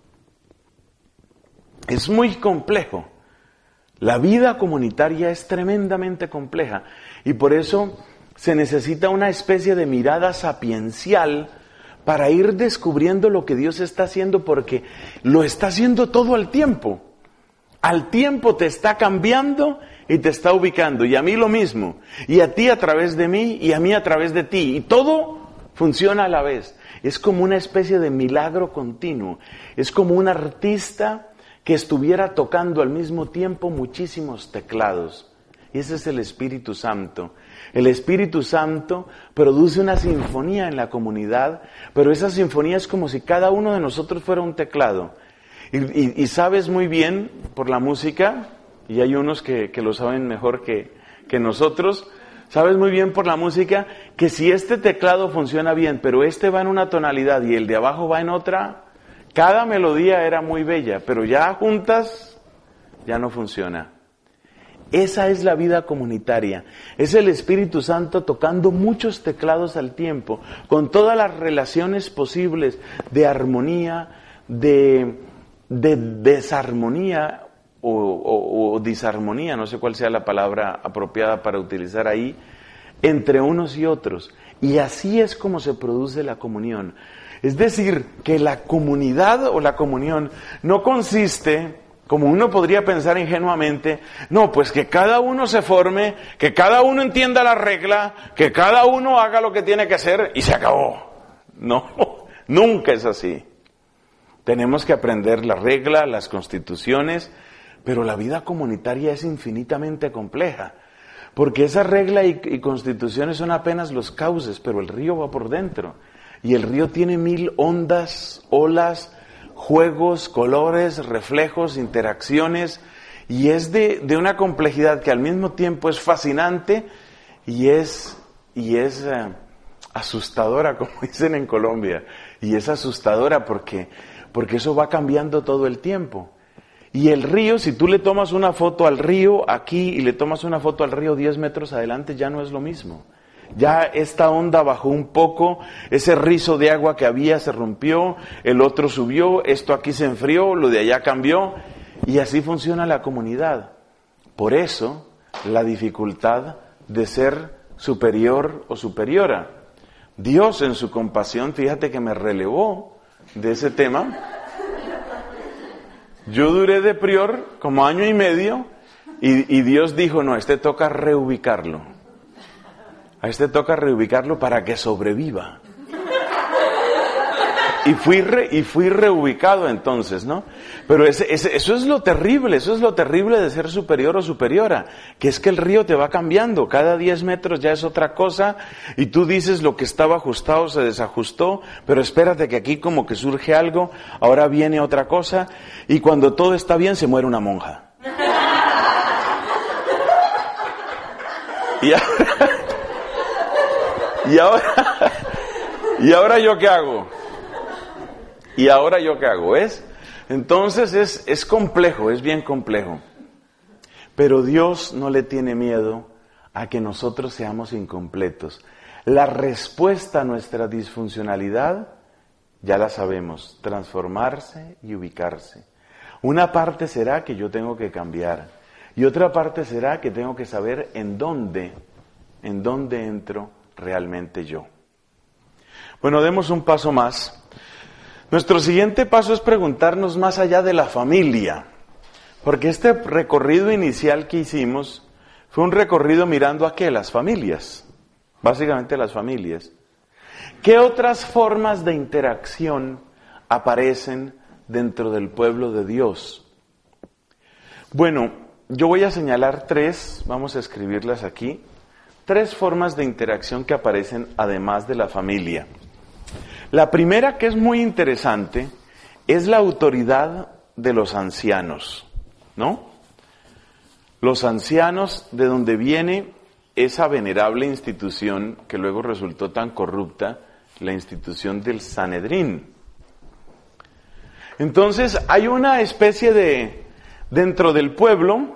Es muy complejo. La vida comunitaria es tremendamente compleja. Y por eso se necesita una especie de mirada sapiencial para ir descubriendo lo que Dios está haciendo, porque lo está haciendo todo al tiempo. Al tiempo te está cambiando y te está ubicando, y a mí lo mismo, y a ti a través de mí, y a mí a través de ti, y todo funciona a la vez. Es como una especie de milagro continuo, es como un artista que estuviera tocando al mismo tiempo muchísimos teclados, y ese es el Espíritu Santo. El Espíritu Santo produce una sinfonía en la comunidad, pero esa sinfonía es como si cada uno de nosotros fuera un teclado. Y sabes muy bien por la música, y hay unos que lo saben mejor que nosotros, sabes muy bien por la música que si este teclado funciona bien, pero este va en una tonalidad y el de abajo va en otra, cada melodía era muy bella, pero ya juntas ya no funciona. Esa es la vida comunitaria, es el Espíritu Santo tocando muchos teclados al tiempo, con todas las relaciones posibles de armonía, de desarmonía o disarmonía, no sé cuál sea la palabra apropiada para utilizar ahí, entre unos y otros. Y así es como se produce la comunión. Es decir, que la comunidad o la comunión no consiste, como uno podría pensar ingenuamente, no, pues que cada uno se forme, que cada uno entienda la regla, que cada uno haga lo que tiene que hacer y se acabó. No, nunca es así. Tenemos que aprender la regla, las constituciones, pero la vida comunitaria es infinitamente compleja, porque esa regla y constituciones son apenas los cauces, pero el río va por dentro, y el río tiene 1000 ondas, olas, juegos, colores, reflejos, interacciones, y es de una complejidad que al mismo tiempo es fascinante y es asustadora, como dicen en Colombia, y es asustadora porque eso va cambiando todo el tiempo. Y el río, si tú le tomas una foto al río aquí y le tomas una foto al río 10 metros adelante, ya no es lo mismo. Ya esta onda bajó un poco, ese rizo de agua que había se rompió, el otro subió, esto aquí se enfrió, lo de allá cambió, y así funciona la comunidad. Por eso, la dificultad de ser superior o superiora. Dios en su compasión, fíjate que me relevó de ese tema. Yo duré de prior como 1 año y medio y Dios dijo, no, a este toca reubicarlo. A este toca reubicarlo para que sobreviva. Y fui reubicado entonces, ¿no? Pero eso es lo terrible de ser superior o superiora, que es que el río te va cambiando, cada 10 metros ya es otra cosa, y tú dices lo que estaba ajustado se desajustó, pero espérate que aquí como que surge algo, ahora viene otra cosa, y cuando todo está bien se muere una monja. ¿Y ahora yo qué hago? ¿Y ahora yo qué hago? ¿Ves? Entonces es complejo, es bien complejo. Pero Dios no le tiene miedo a que nosotros seamos incompletos. La respuesta a nuestra disfuncionalidad, ya la sabemos, transformarse y ubicarse. Una parte será que yo tengo que cambiar. Y otra parte será que tengo que saber en dónde entro realmente yo. Bueno, demos un paso más. Nuestro siguiente paso es preguntarnos más allá de la familia, porque este recorrido inicial que hicimos fue un recorrido mirando a ¿qué? Las familias, básicamente las familias. ¿Qué otras formas de interacción aparecen dentro del pueblo de Dios? Bueno, yo voy a señalar 3, vamos a escribirlas aquí, 3 formas de interacción que aparecen además de la familia. La primera, que es muy interesante, es la autoridad de los ancianos, ¿no? Los ancianos, de donde viene esa venerable institución que luego resultó tan corrupta, la institución del Sanedrín. Entonces hay una especie de, dentro del pueblo,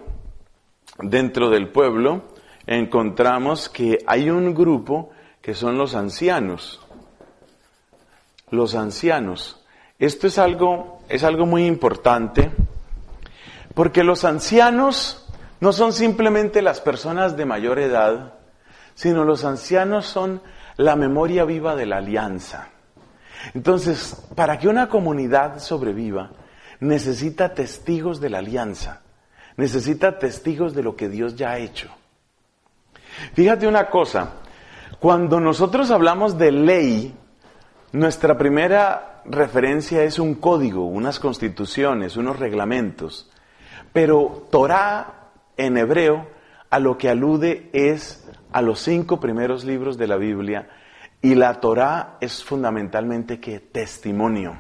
encontramos que hay un grupo que son los ancianos. Los ancianos. Esto es algo muy importante, porque los ancianos no son simplemente las personas de mayor edad, sino los ancianos son la memoria viva de la alianza. Entonces, para que una comunidad sobreviva, necesita testigos de la alianza, necesita testigos de lo que Dios ya ha hecho. Fíjate una cosa, cuando nosotros hablamos de ley, nuestra primera referencia es un código, unas constituciones, unos reglamentos. Pero Torá, en hebreo, a lo que alude es a los 5 primeros libros de la Biblia. Y la Torá es fundamentalmente ¿qué? Testimonio.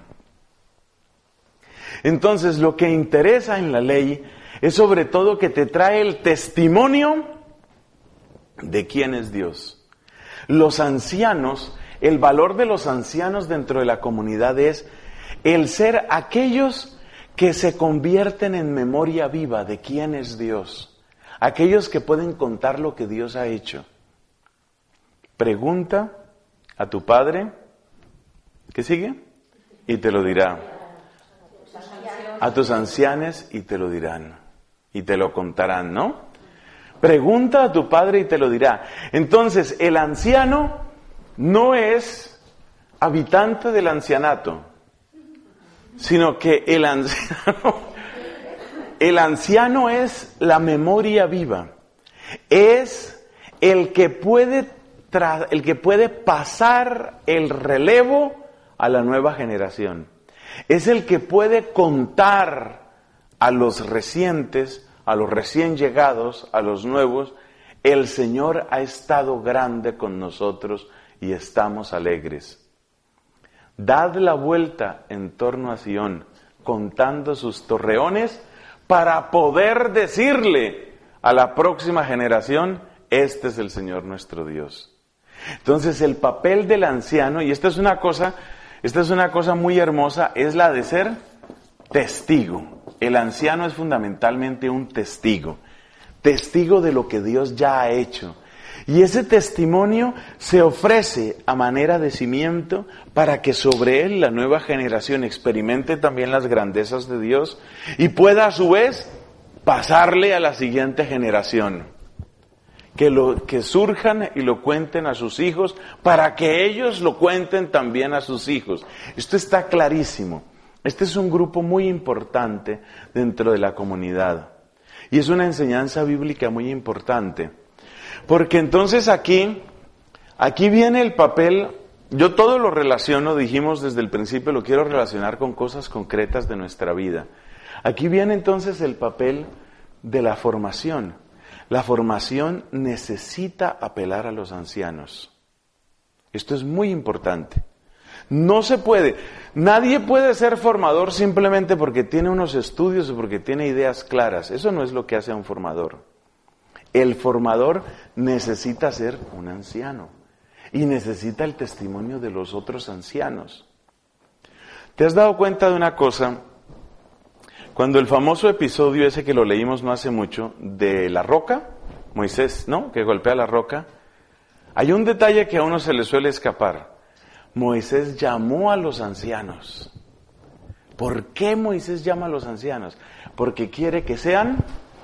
Entonces, lo que interesa en la ley es sobre todo que te trae el testimonio de quién es Dios. Los ancianos, el valor de los ancianos dentro de la comunidad es el ser aquellos que se convierten en memoria viva de quién es Dios. Aquellos que pueden contar lo que Dios ha hecho. Pregunta a tu padre, ¿qué sigue? Y te lo dirá. A tus ancianes y te lo dirán. Y te lo contarán, ¿no? Pregunta a tu padre y te lo dirá. Entonces, el anciano no es habitante del ancianato, sino que el anciano es la memoria viva. Es el que puede pasar el relevo a la nueva generación. Es el que puede contar a los recientes, a los recién llegados, a los nuevos, el Señor ha estado grande con nosotros y estamos alegres. Dad la vuelta en torno a Sión, contando sus torreones, para poder decirle a la próxima generación, este es el Señor nuestro Dios. Entonces el papel del anciano, y esta es una cosa muy hermosa, es la de ser testigo. El anciano es fundamentalmente un testigo de lo que Dios ya ha hecho. Y ese testimonio se ofrece a manera de cimiento para que sobre él la nueva generación experimente también las grandezas de Dios y pueda a su vez pasarle a la siguiente generación. Que surjan y lo cuenten a sus hijos para que ellos lo cuenten también a sus hijos. Esto está clarísimo. Este es un grupo muy importante dentro de la comunidad. Y es una enseñanza bíblica muy importante. Porque entonces aquí viene el papel, yo todo lo relaciono, dijimos desde el principio, lo quiero relacionar con cosas concretas de nuestra vida. Aquí viene entonces el papel de la formación. La formación necesita apelar a los ancianos. Esto es muy importante. No se puede, nadie puede ser formador simplemente porque tiene unos estudios o porque tiene ideas claras. Eso no es lo que hace a un formador. El formador necesita ser un anciano y necesita el testimonio de los otros ancianos. ¿Te has dado cuenta de una cosa? Cuando el famoso episodio ese que lo leímos no hace mucho, de la roca, Moisés, ¿no? Que golpea la roca, hay un detalle que a uno se le suele escapar. Moisés llamó a los ancianos. ¿Por qué Moisés llama a los ancianos? Porque quiere que sean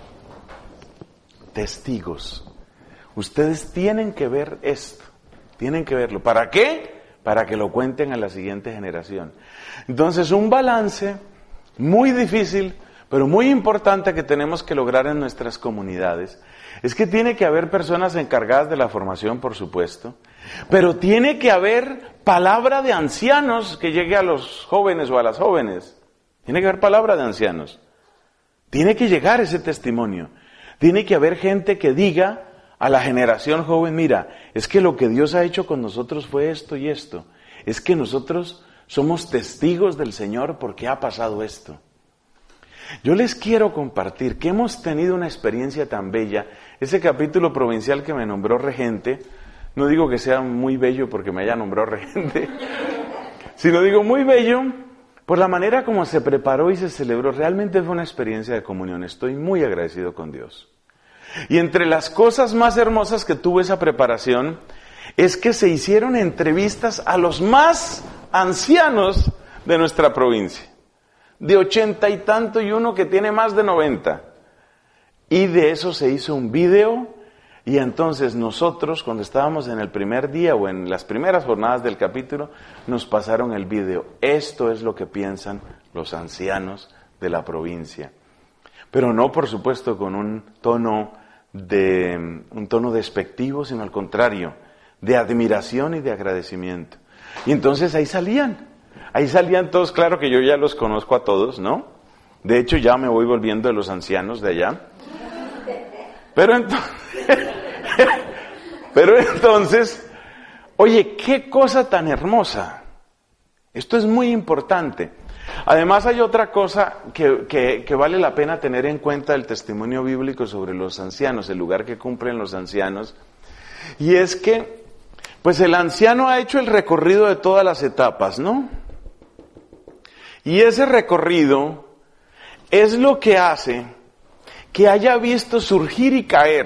testigos. Ustedes tienen que ver esto, tienen que verlo. ¿Para qué? Para que lo cuenten a la siguiente generación. Entonces, un balance muy difícil, pero muy importante que tenemos que lograr en nuestras comunidades, es que tiene que haber personas encargadas de la formación, por supuesto, pero tiene que haber palabra de ancianos que llegue a los jóvenes o a las jóvenes. Tiene que haber palabra de ancianos. Tiene que llegar ese testimonio. Tiene que haber gente que diga a la generación joven, mira, es que lo que Dios ha hecho con nosotros fue esto y esto. Es que nosotros somos testigos del Señor porque ha pasado esto. Yo les quiero compartir que hemos tenido una experiencia tan bella. Ese capítulo provincial que me nombró regente, no digo que sea muy bello porque me haya nombrado regente, sino digo muy bello por la manera como se preparó y se celebró. Realmente fue una experiencia de comunión. Estoy muy agradecido con Dios. Y entre las cosas más hermosas que tuvo esa preparación es que se hicieron entrevistas a los más ancianos de nuestra provincia. De 80 y tanto y uno que tiene más de 90. Y de eso se hizo un video. Y entonces nosotros, cuando estábamos en el primer día o en las primeras jornadas del capítulo, nos pasaron el video. Esto es lo que piensan los ancianos de la provincia. Pero no, por supuesto, con un tono despectivo, sino al contrario, de admiración y de agradecimiento. Y entonces ahí salían todos. Claro que yo ya los conozco a todos, ¿no? De hecho, ya me voy volviendo de los ancianos de allá. Pero entonces, oye, qué cosa tan hermosa. Esto es muy importante. Además hay otra cosa que vale la pena tener en cuenta del testimonio bíblico sobre los ancianos, el lugar que cumplen los ancianos. Y es que, pues el anciano ha hecho el recorrido de todas las etapas, ¿no? Y ese recorrido es lo que hace que haya visto surgir y caer.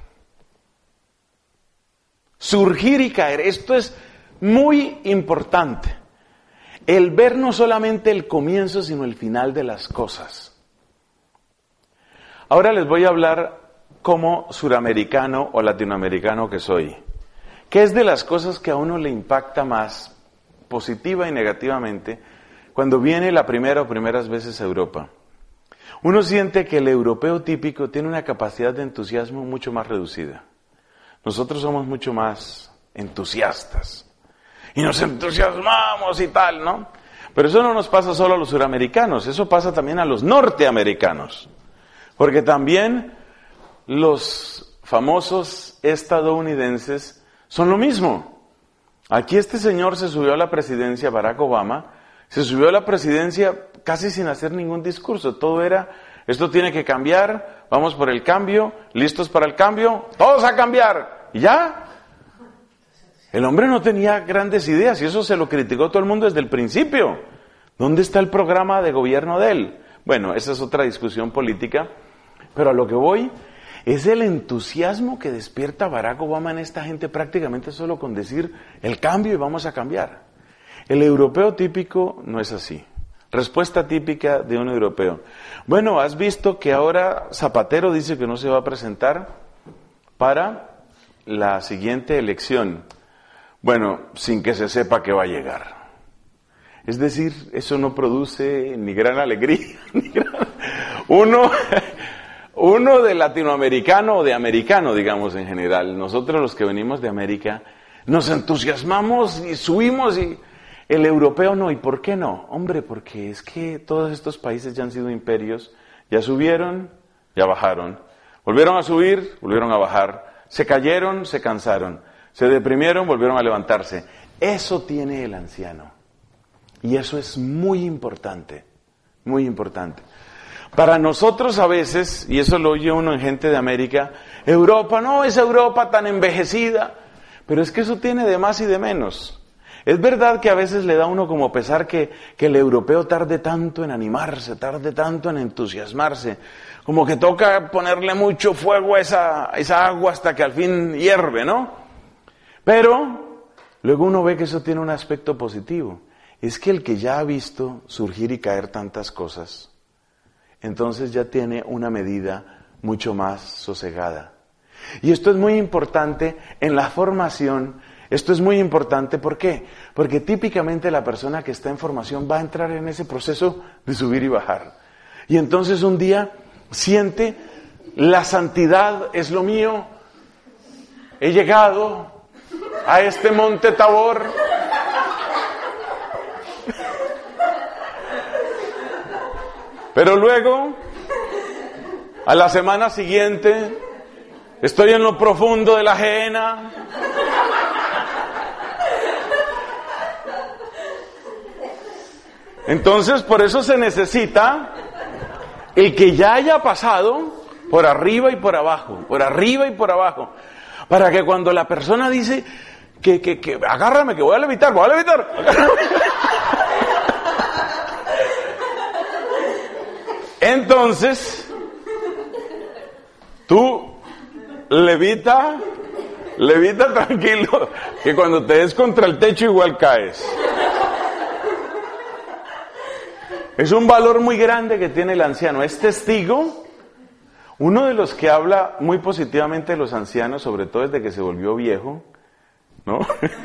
Surgir y caer. Esto es muy importante. El ver no solamente el comienzo, sino el final de las cosas. Ahora les voy a hablar como suramericano o latinoamericano que soy. ¿Qué es de las cosas que a uno le impacta más, positiva y negativamente, cuando viene la primera o primeras veces a Europa? Uno siente que el europeo típico tiene una capacidad de entusiasmo mucho más reducida. Nosotros somos mucho más entusiastas. Y nos entusiasmamos y tal, ¿no? Pero eso no nos pasa solo a los suramericanos, eso pasa también a los norteamericanos. Porque también los famosos estadounidenses son lo mismo. Aquí este señor se subió a la presidencia, Barack Obama, se subió a la presidencia casi sin hacer ningún discurso. Todo era, esto tiene que cambiar, vamos por el cambio, listos para el cambio, todos a cambiar. ¿Y ya? El hombre no tenía grandes ideas y eso se lo criticó todo el mundo desde el principio. ¿Dónde está el programa de gobierno de él? Bueno, esa es otra discusión política, pero a lo que voy es el entusiasmo que despierta Barack Obama en esta gente prácticamente solo con decir el cambio y vamos a cambiar. El europeo típico no es así. Respuesta típica de un europeo. Bueno, has visto que ahora Zapatero dice que no se va a presentar para la siguiente elección. Bueno, sin que se sepa que va a llegar. Es decir, eso no produce ni gran alegría. Uno de latinoamericano o de americano, digamos en general. Nosotros los que venimos de América nos entusiasmamos y subimos y el europeo no. ¿Y por qué no? Hombre, porque es que todos estos países ya han sido imperios, ya subieron, ya bajaron. Volvieron a subir, volvieron a bajar. Se cayeron, se cansaron. Se deprimieron, volvieron a levantarse. Eso tiene el anciano. Y eso es muy importante, muy importante. Para nosotros a veces, y eso lo oye uno en gente de América, Europa, no, esa Europa tan envejecida. Pero es que eso tiene de más y de menos. Es verdad que a veces le da a uno como pesar que el europeo tarde tanto en animarse, tarde tanto en entusiasmarse. Como que toca ponerle mucho fuego a esa agua hasta que al fin hierve, ¿no? Pero luego uno ve que eso tiene un aspecto positivo. Es que el que ya ha visto surgir y caer tantas cosas, entonces ya tiene una medida mucho más sosegada. Y esto es muy importante en la formación. Esto es muy importante, ¿por qué? Porque típicamente la persona que está en formación va a entrar en ese proceso de subir y bajar. Y entonces un día siente, la santidad es lo mío, he llegado a este monte Tabor. Pero luego, a la semana siguiente, estoy en lo profundo de la Gehenna. Entonces, por eso se necesita el que ya haya pasado por arriba y por abajo, para que cuando la persona dice que agárrame, que voy a levitar, agárrame. Entonces, tú levita tranquilo, que cuando te des contra el techo igual caes. Es un valor muy grande que tiene el anciano. Es testigo. Uno de los que habla muy positivamente de los ancianos, sobre todo desde que se volvió viejo, ¿no?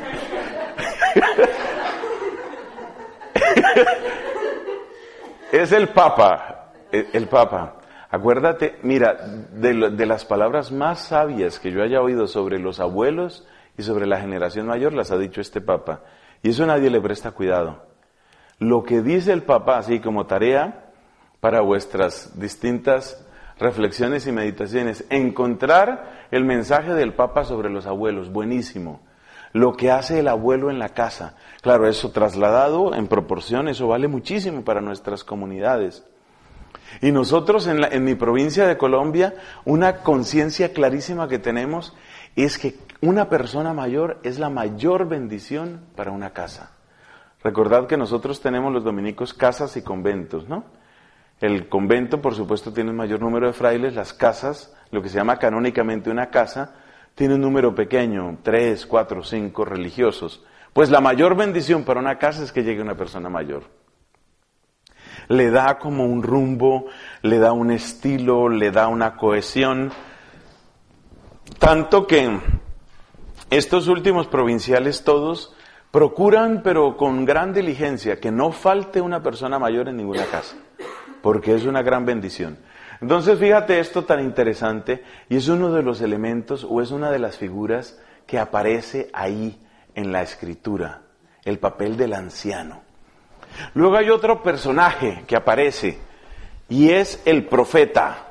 Es el Papa. El Papa. Acuérdate, mira, de las palabras más sabias que yo haya oído sobre los abuelos y sobre la generación mayor, las ha dicho este Papa. Y eso nadie le presta cuidado. Lo que dice el Papa, así como tarea para vuestras distintas reflexiones y meditaciones, encontrar el mensaje del Papa sobre los abuelos, buenísimo. Lo que hace el abuelo en la casa. Claro, eso trasladado en proporción, eso vale muchísimo para nuestras comunidades. Y nosotros en mi provincia de Colombia, una conciencia clarísima que tenemos es que una persona mayor es la mayor bendición para una casa. Recordad que nosotros tenemos los dominicos casas y conventos, ¿no? El convento, por supuesto, tiene un mayor número de frailes. Las casas, lo que se llama canónicamente una casa, tiene un número pequeño, 3, 4, 5 religiosos. Pues la mayor bendición para una casa es que llegue una persona mayor. Le da como un rumbo, le da un estilo, le da una cohesión. Tanto que estos últimos provinciales todos procuran, pero con gran diligencia, que no falte una persona mayor en ninguna casa, porque es una gran bendición. Entonces, fíjate esto tan interesante, y es uno de los elementos, o es una de las figuras que aparece ahí en la Escritura, el papel del anciano. Luego hay otro personaje que aparece, y es el profeta.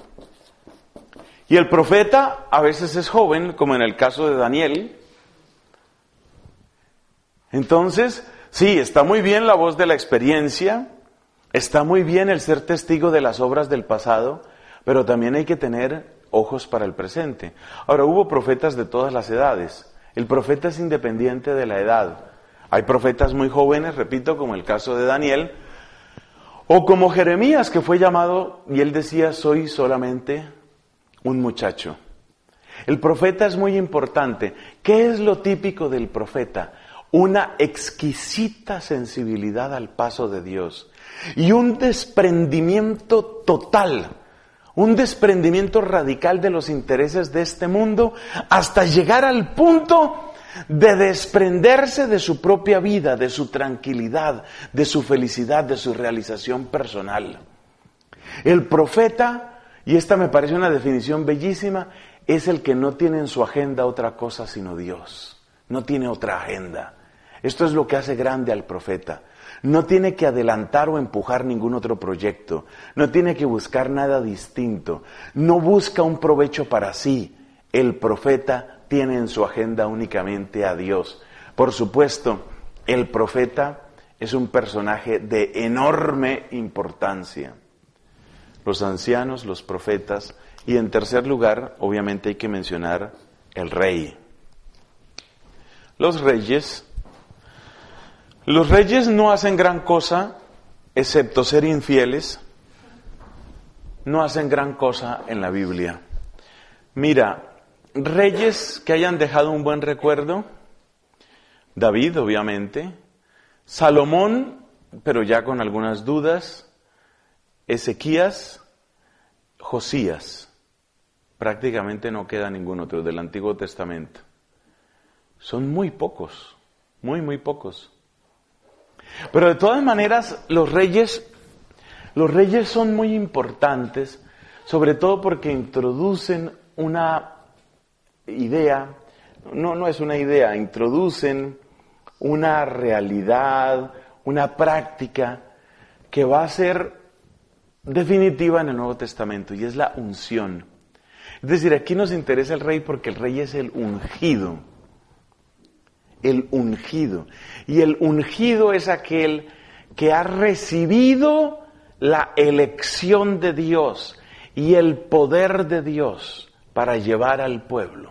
Y el profeta a veces es joven, como en el caso de Daniel. Entonces, sí, está muy bien la voz de la experiencia, está muy bien el ser testigo de las obras del pasado, pero también hay que tener ojos para el presente. Ahora, hubo profetas de todas las edades. El profeta es independiente de la edad. Hay profetas muy jóvenes, repito, como el caso de Daniel, o como Jeremías, que fue llamado y él decía, soy solamente un muchacho. El profeta es muy importante. ¿Qué es lo típico del profeta? Una exquisita sensibilidad al paso de Dios y un desprendimiento total, un desprendimiento radical de los intereses de este mundo hasta llegar al punto de desprenderse de su propia vida, de su tranquilidad, de su felicidad, de su realización personal. El profeta, y esta me parece una definición bellísima, es el que no tiene en su agenda otra cosa sino Dios. No tiene otra agenda. Esto es lo que hace grande al profeta. No tiene que adelantar o empujar ningún otro proyecto. No tiene que buscar nada distinto. No busca un provecho para sí. El profeta tiene en su agenda únicamente a Dios. Por supuesto, el profeta es un personaje de enorme importancia. Los ancianos, los profetas, y en tercer lugar, obviamente hay que mencionar el rey. Los reyes no hacen gran cosa, excepto ser infieles. No hacen gran cosa en la Biblia. Mira, reyes que hayan dejado un buen recuerdo, David, obviamente, Salomón, pero ya con algunas dudas, Ezequías, Josías. Prácticamente no queda ningún otro del Antiguo Testamento. Son muy pocos, muy pocos. Pero de todas maneras, los reyes son muy importantes, sobre todo porque introducen una idea, no es una idea, introducen una realidad, una práctica que va a ser definitiva en el Nuevo Testamento, y es la unción. Es decir, aquí nos interesa el rey porque el rey es el ungido. El ungido. Y el ungido es aquel que ha recibido la elección de Dios y el poder de Dios para llevar al pueblo.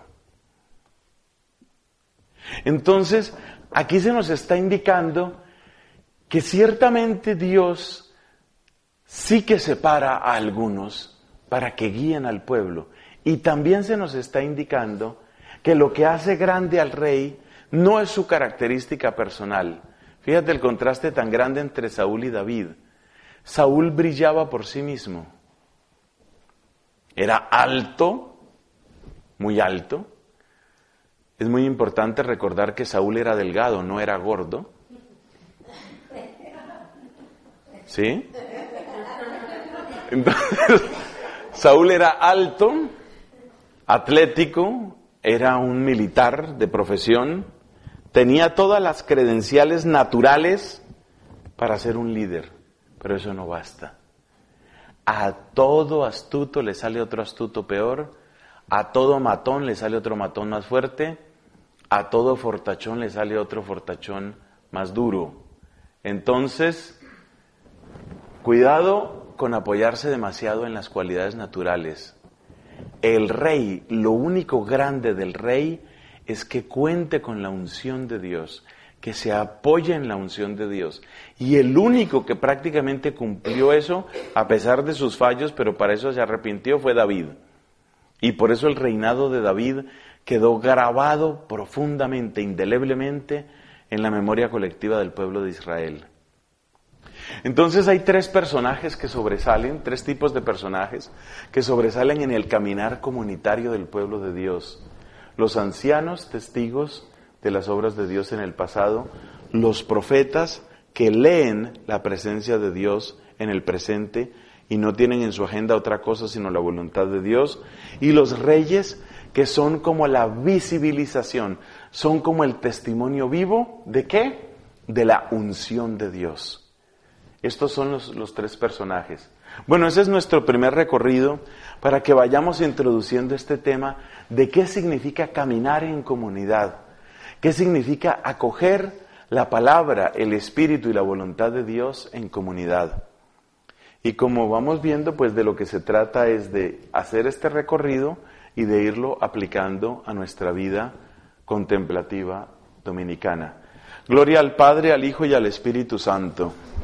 Entonces, aquí se nos está indicando que ciertamente Dios sí que separa a algunos para que guíen al pueblo. Y también se nos está indicando que lo que hace grande al rey no es su característica personal. Fíjate el contraste tan grande entre Saúl y David. Saúl brillaba por sí mismo. Era alto, muy alto. Es muy importante recordar que Saúl era delgado, no era gordo. ¿Sí? Entonces, Saúl era alto, atlético, era un militar de profesión, tenía todas las credenciales naturales para ser un líder, pero eso no basta. A todo astuto le sale otro astuto peor, a todo matón le sale otro matón más fuerte, a todo fortachón le sale otro fortachón más duro. Entonces, cuidado con apoyarse demasiado en las cualidades naturales. El rey, lo único grande del rey es que cuente con la unción de Dios, que se apoye en la unción de Dios. Y el único que prácticamente cumplió eso, a pesar de sus fallos, pero para eso se arrepintió, fue David. Y por eso el reinado de David quedó grabado profundamente, indeleblemente, en la memoria colectiva del pueblo de Israel. Entonces hay tres personajes que sobresalen, tres tipos de personajes que sobresalen en el caminar comunitario del pueblo de Dios. Los ancianos, testigos de las obras de Dios en el pasado, los profetas que leen la presencia de Dios en el presente y no tienen en su agenda otra cosa sino la voluntad de Dios, y los reyes que son como la visibilización, son como el testimonio vivo ¿de qué? De la unción de Dios. Estos son los tres personajes. Bueno, ese es nuestro primer recorrido para que vayamos introduciendo este tema de qué significa caminar en comunidad, qué significa acoger la palabra, el espíritu y la voluntad de Dios en comunidad. Y como vamos viendo, pues de lo que se trata es de hacer este recorrido y de irlo aplicando a nuestra vida contemplativa dominicana. Gloria al Padre, al Hijo y al Espíritu Santo.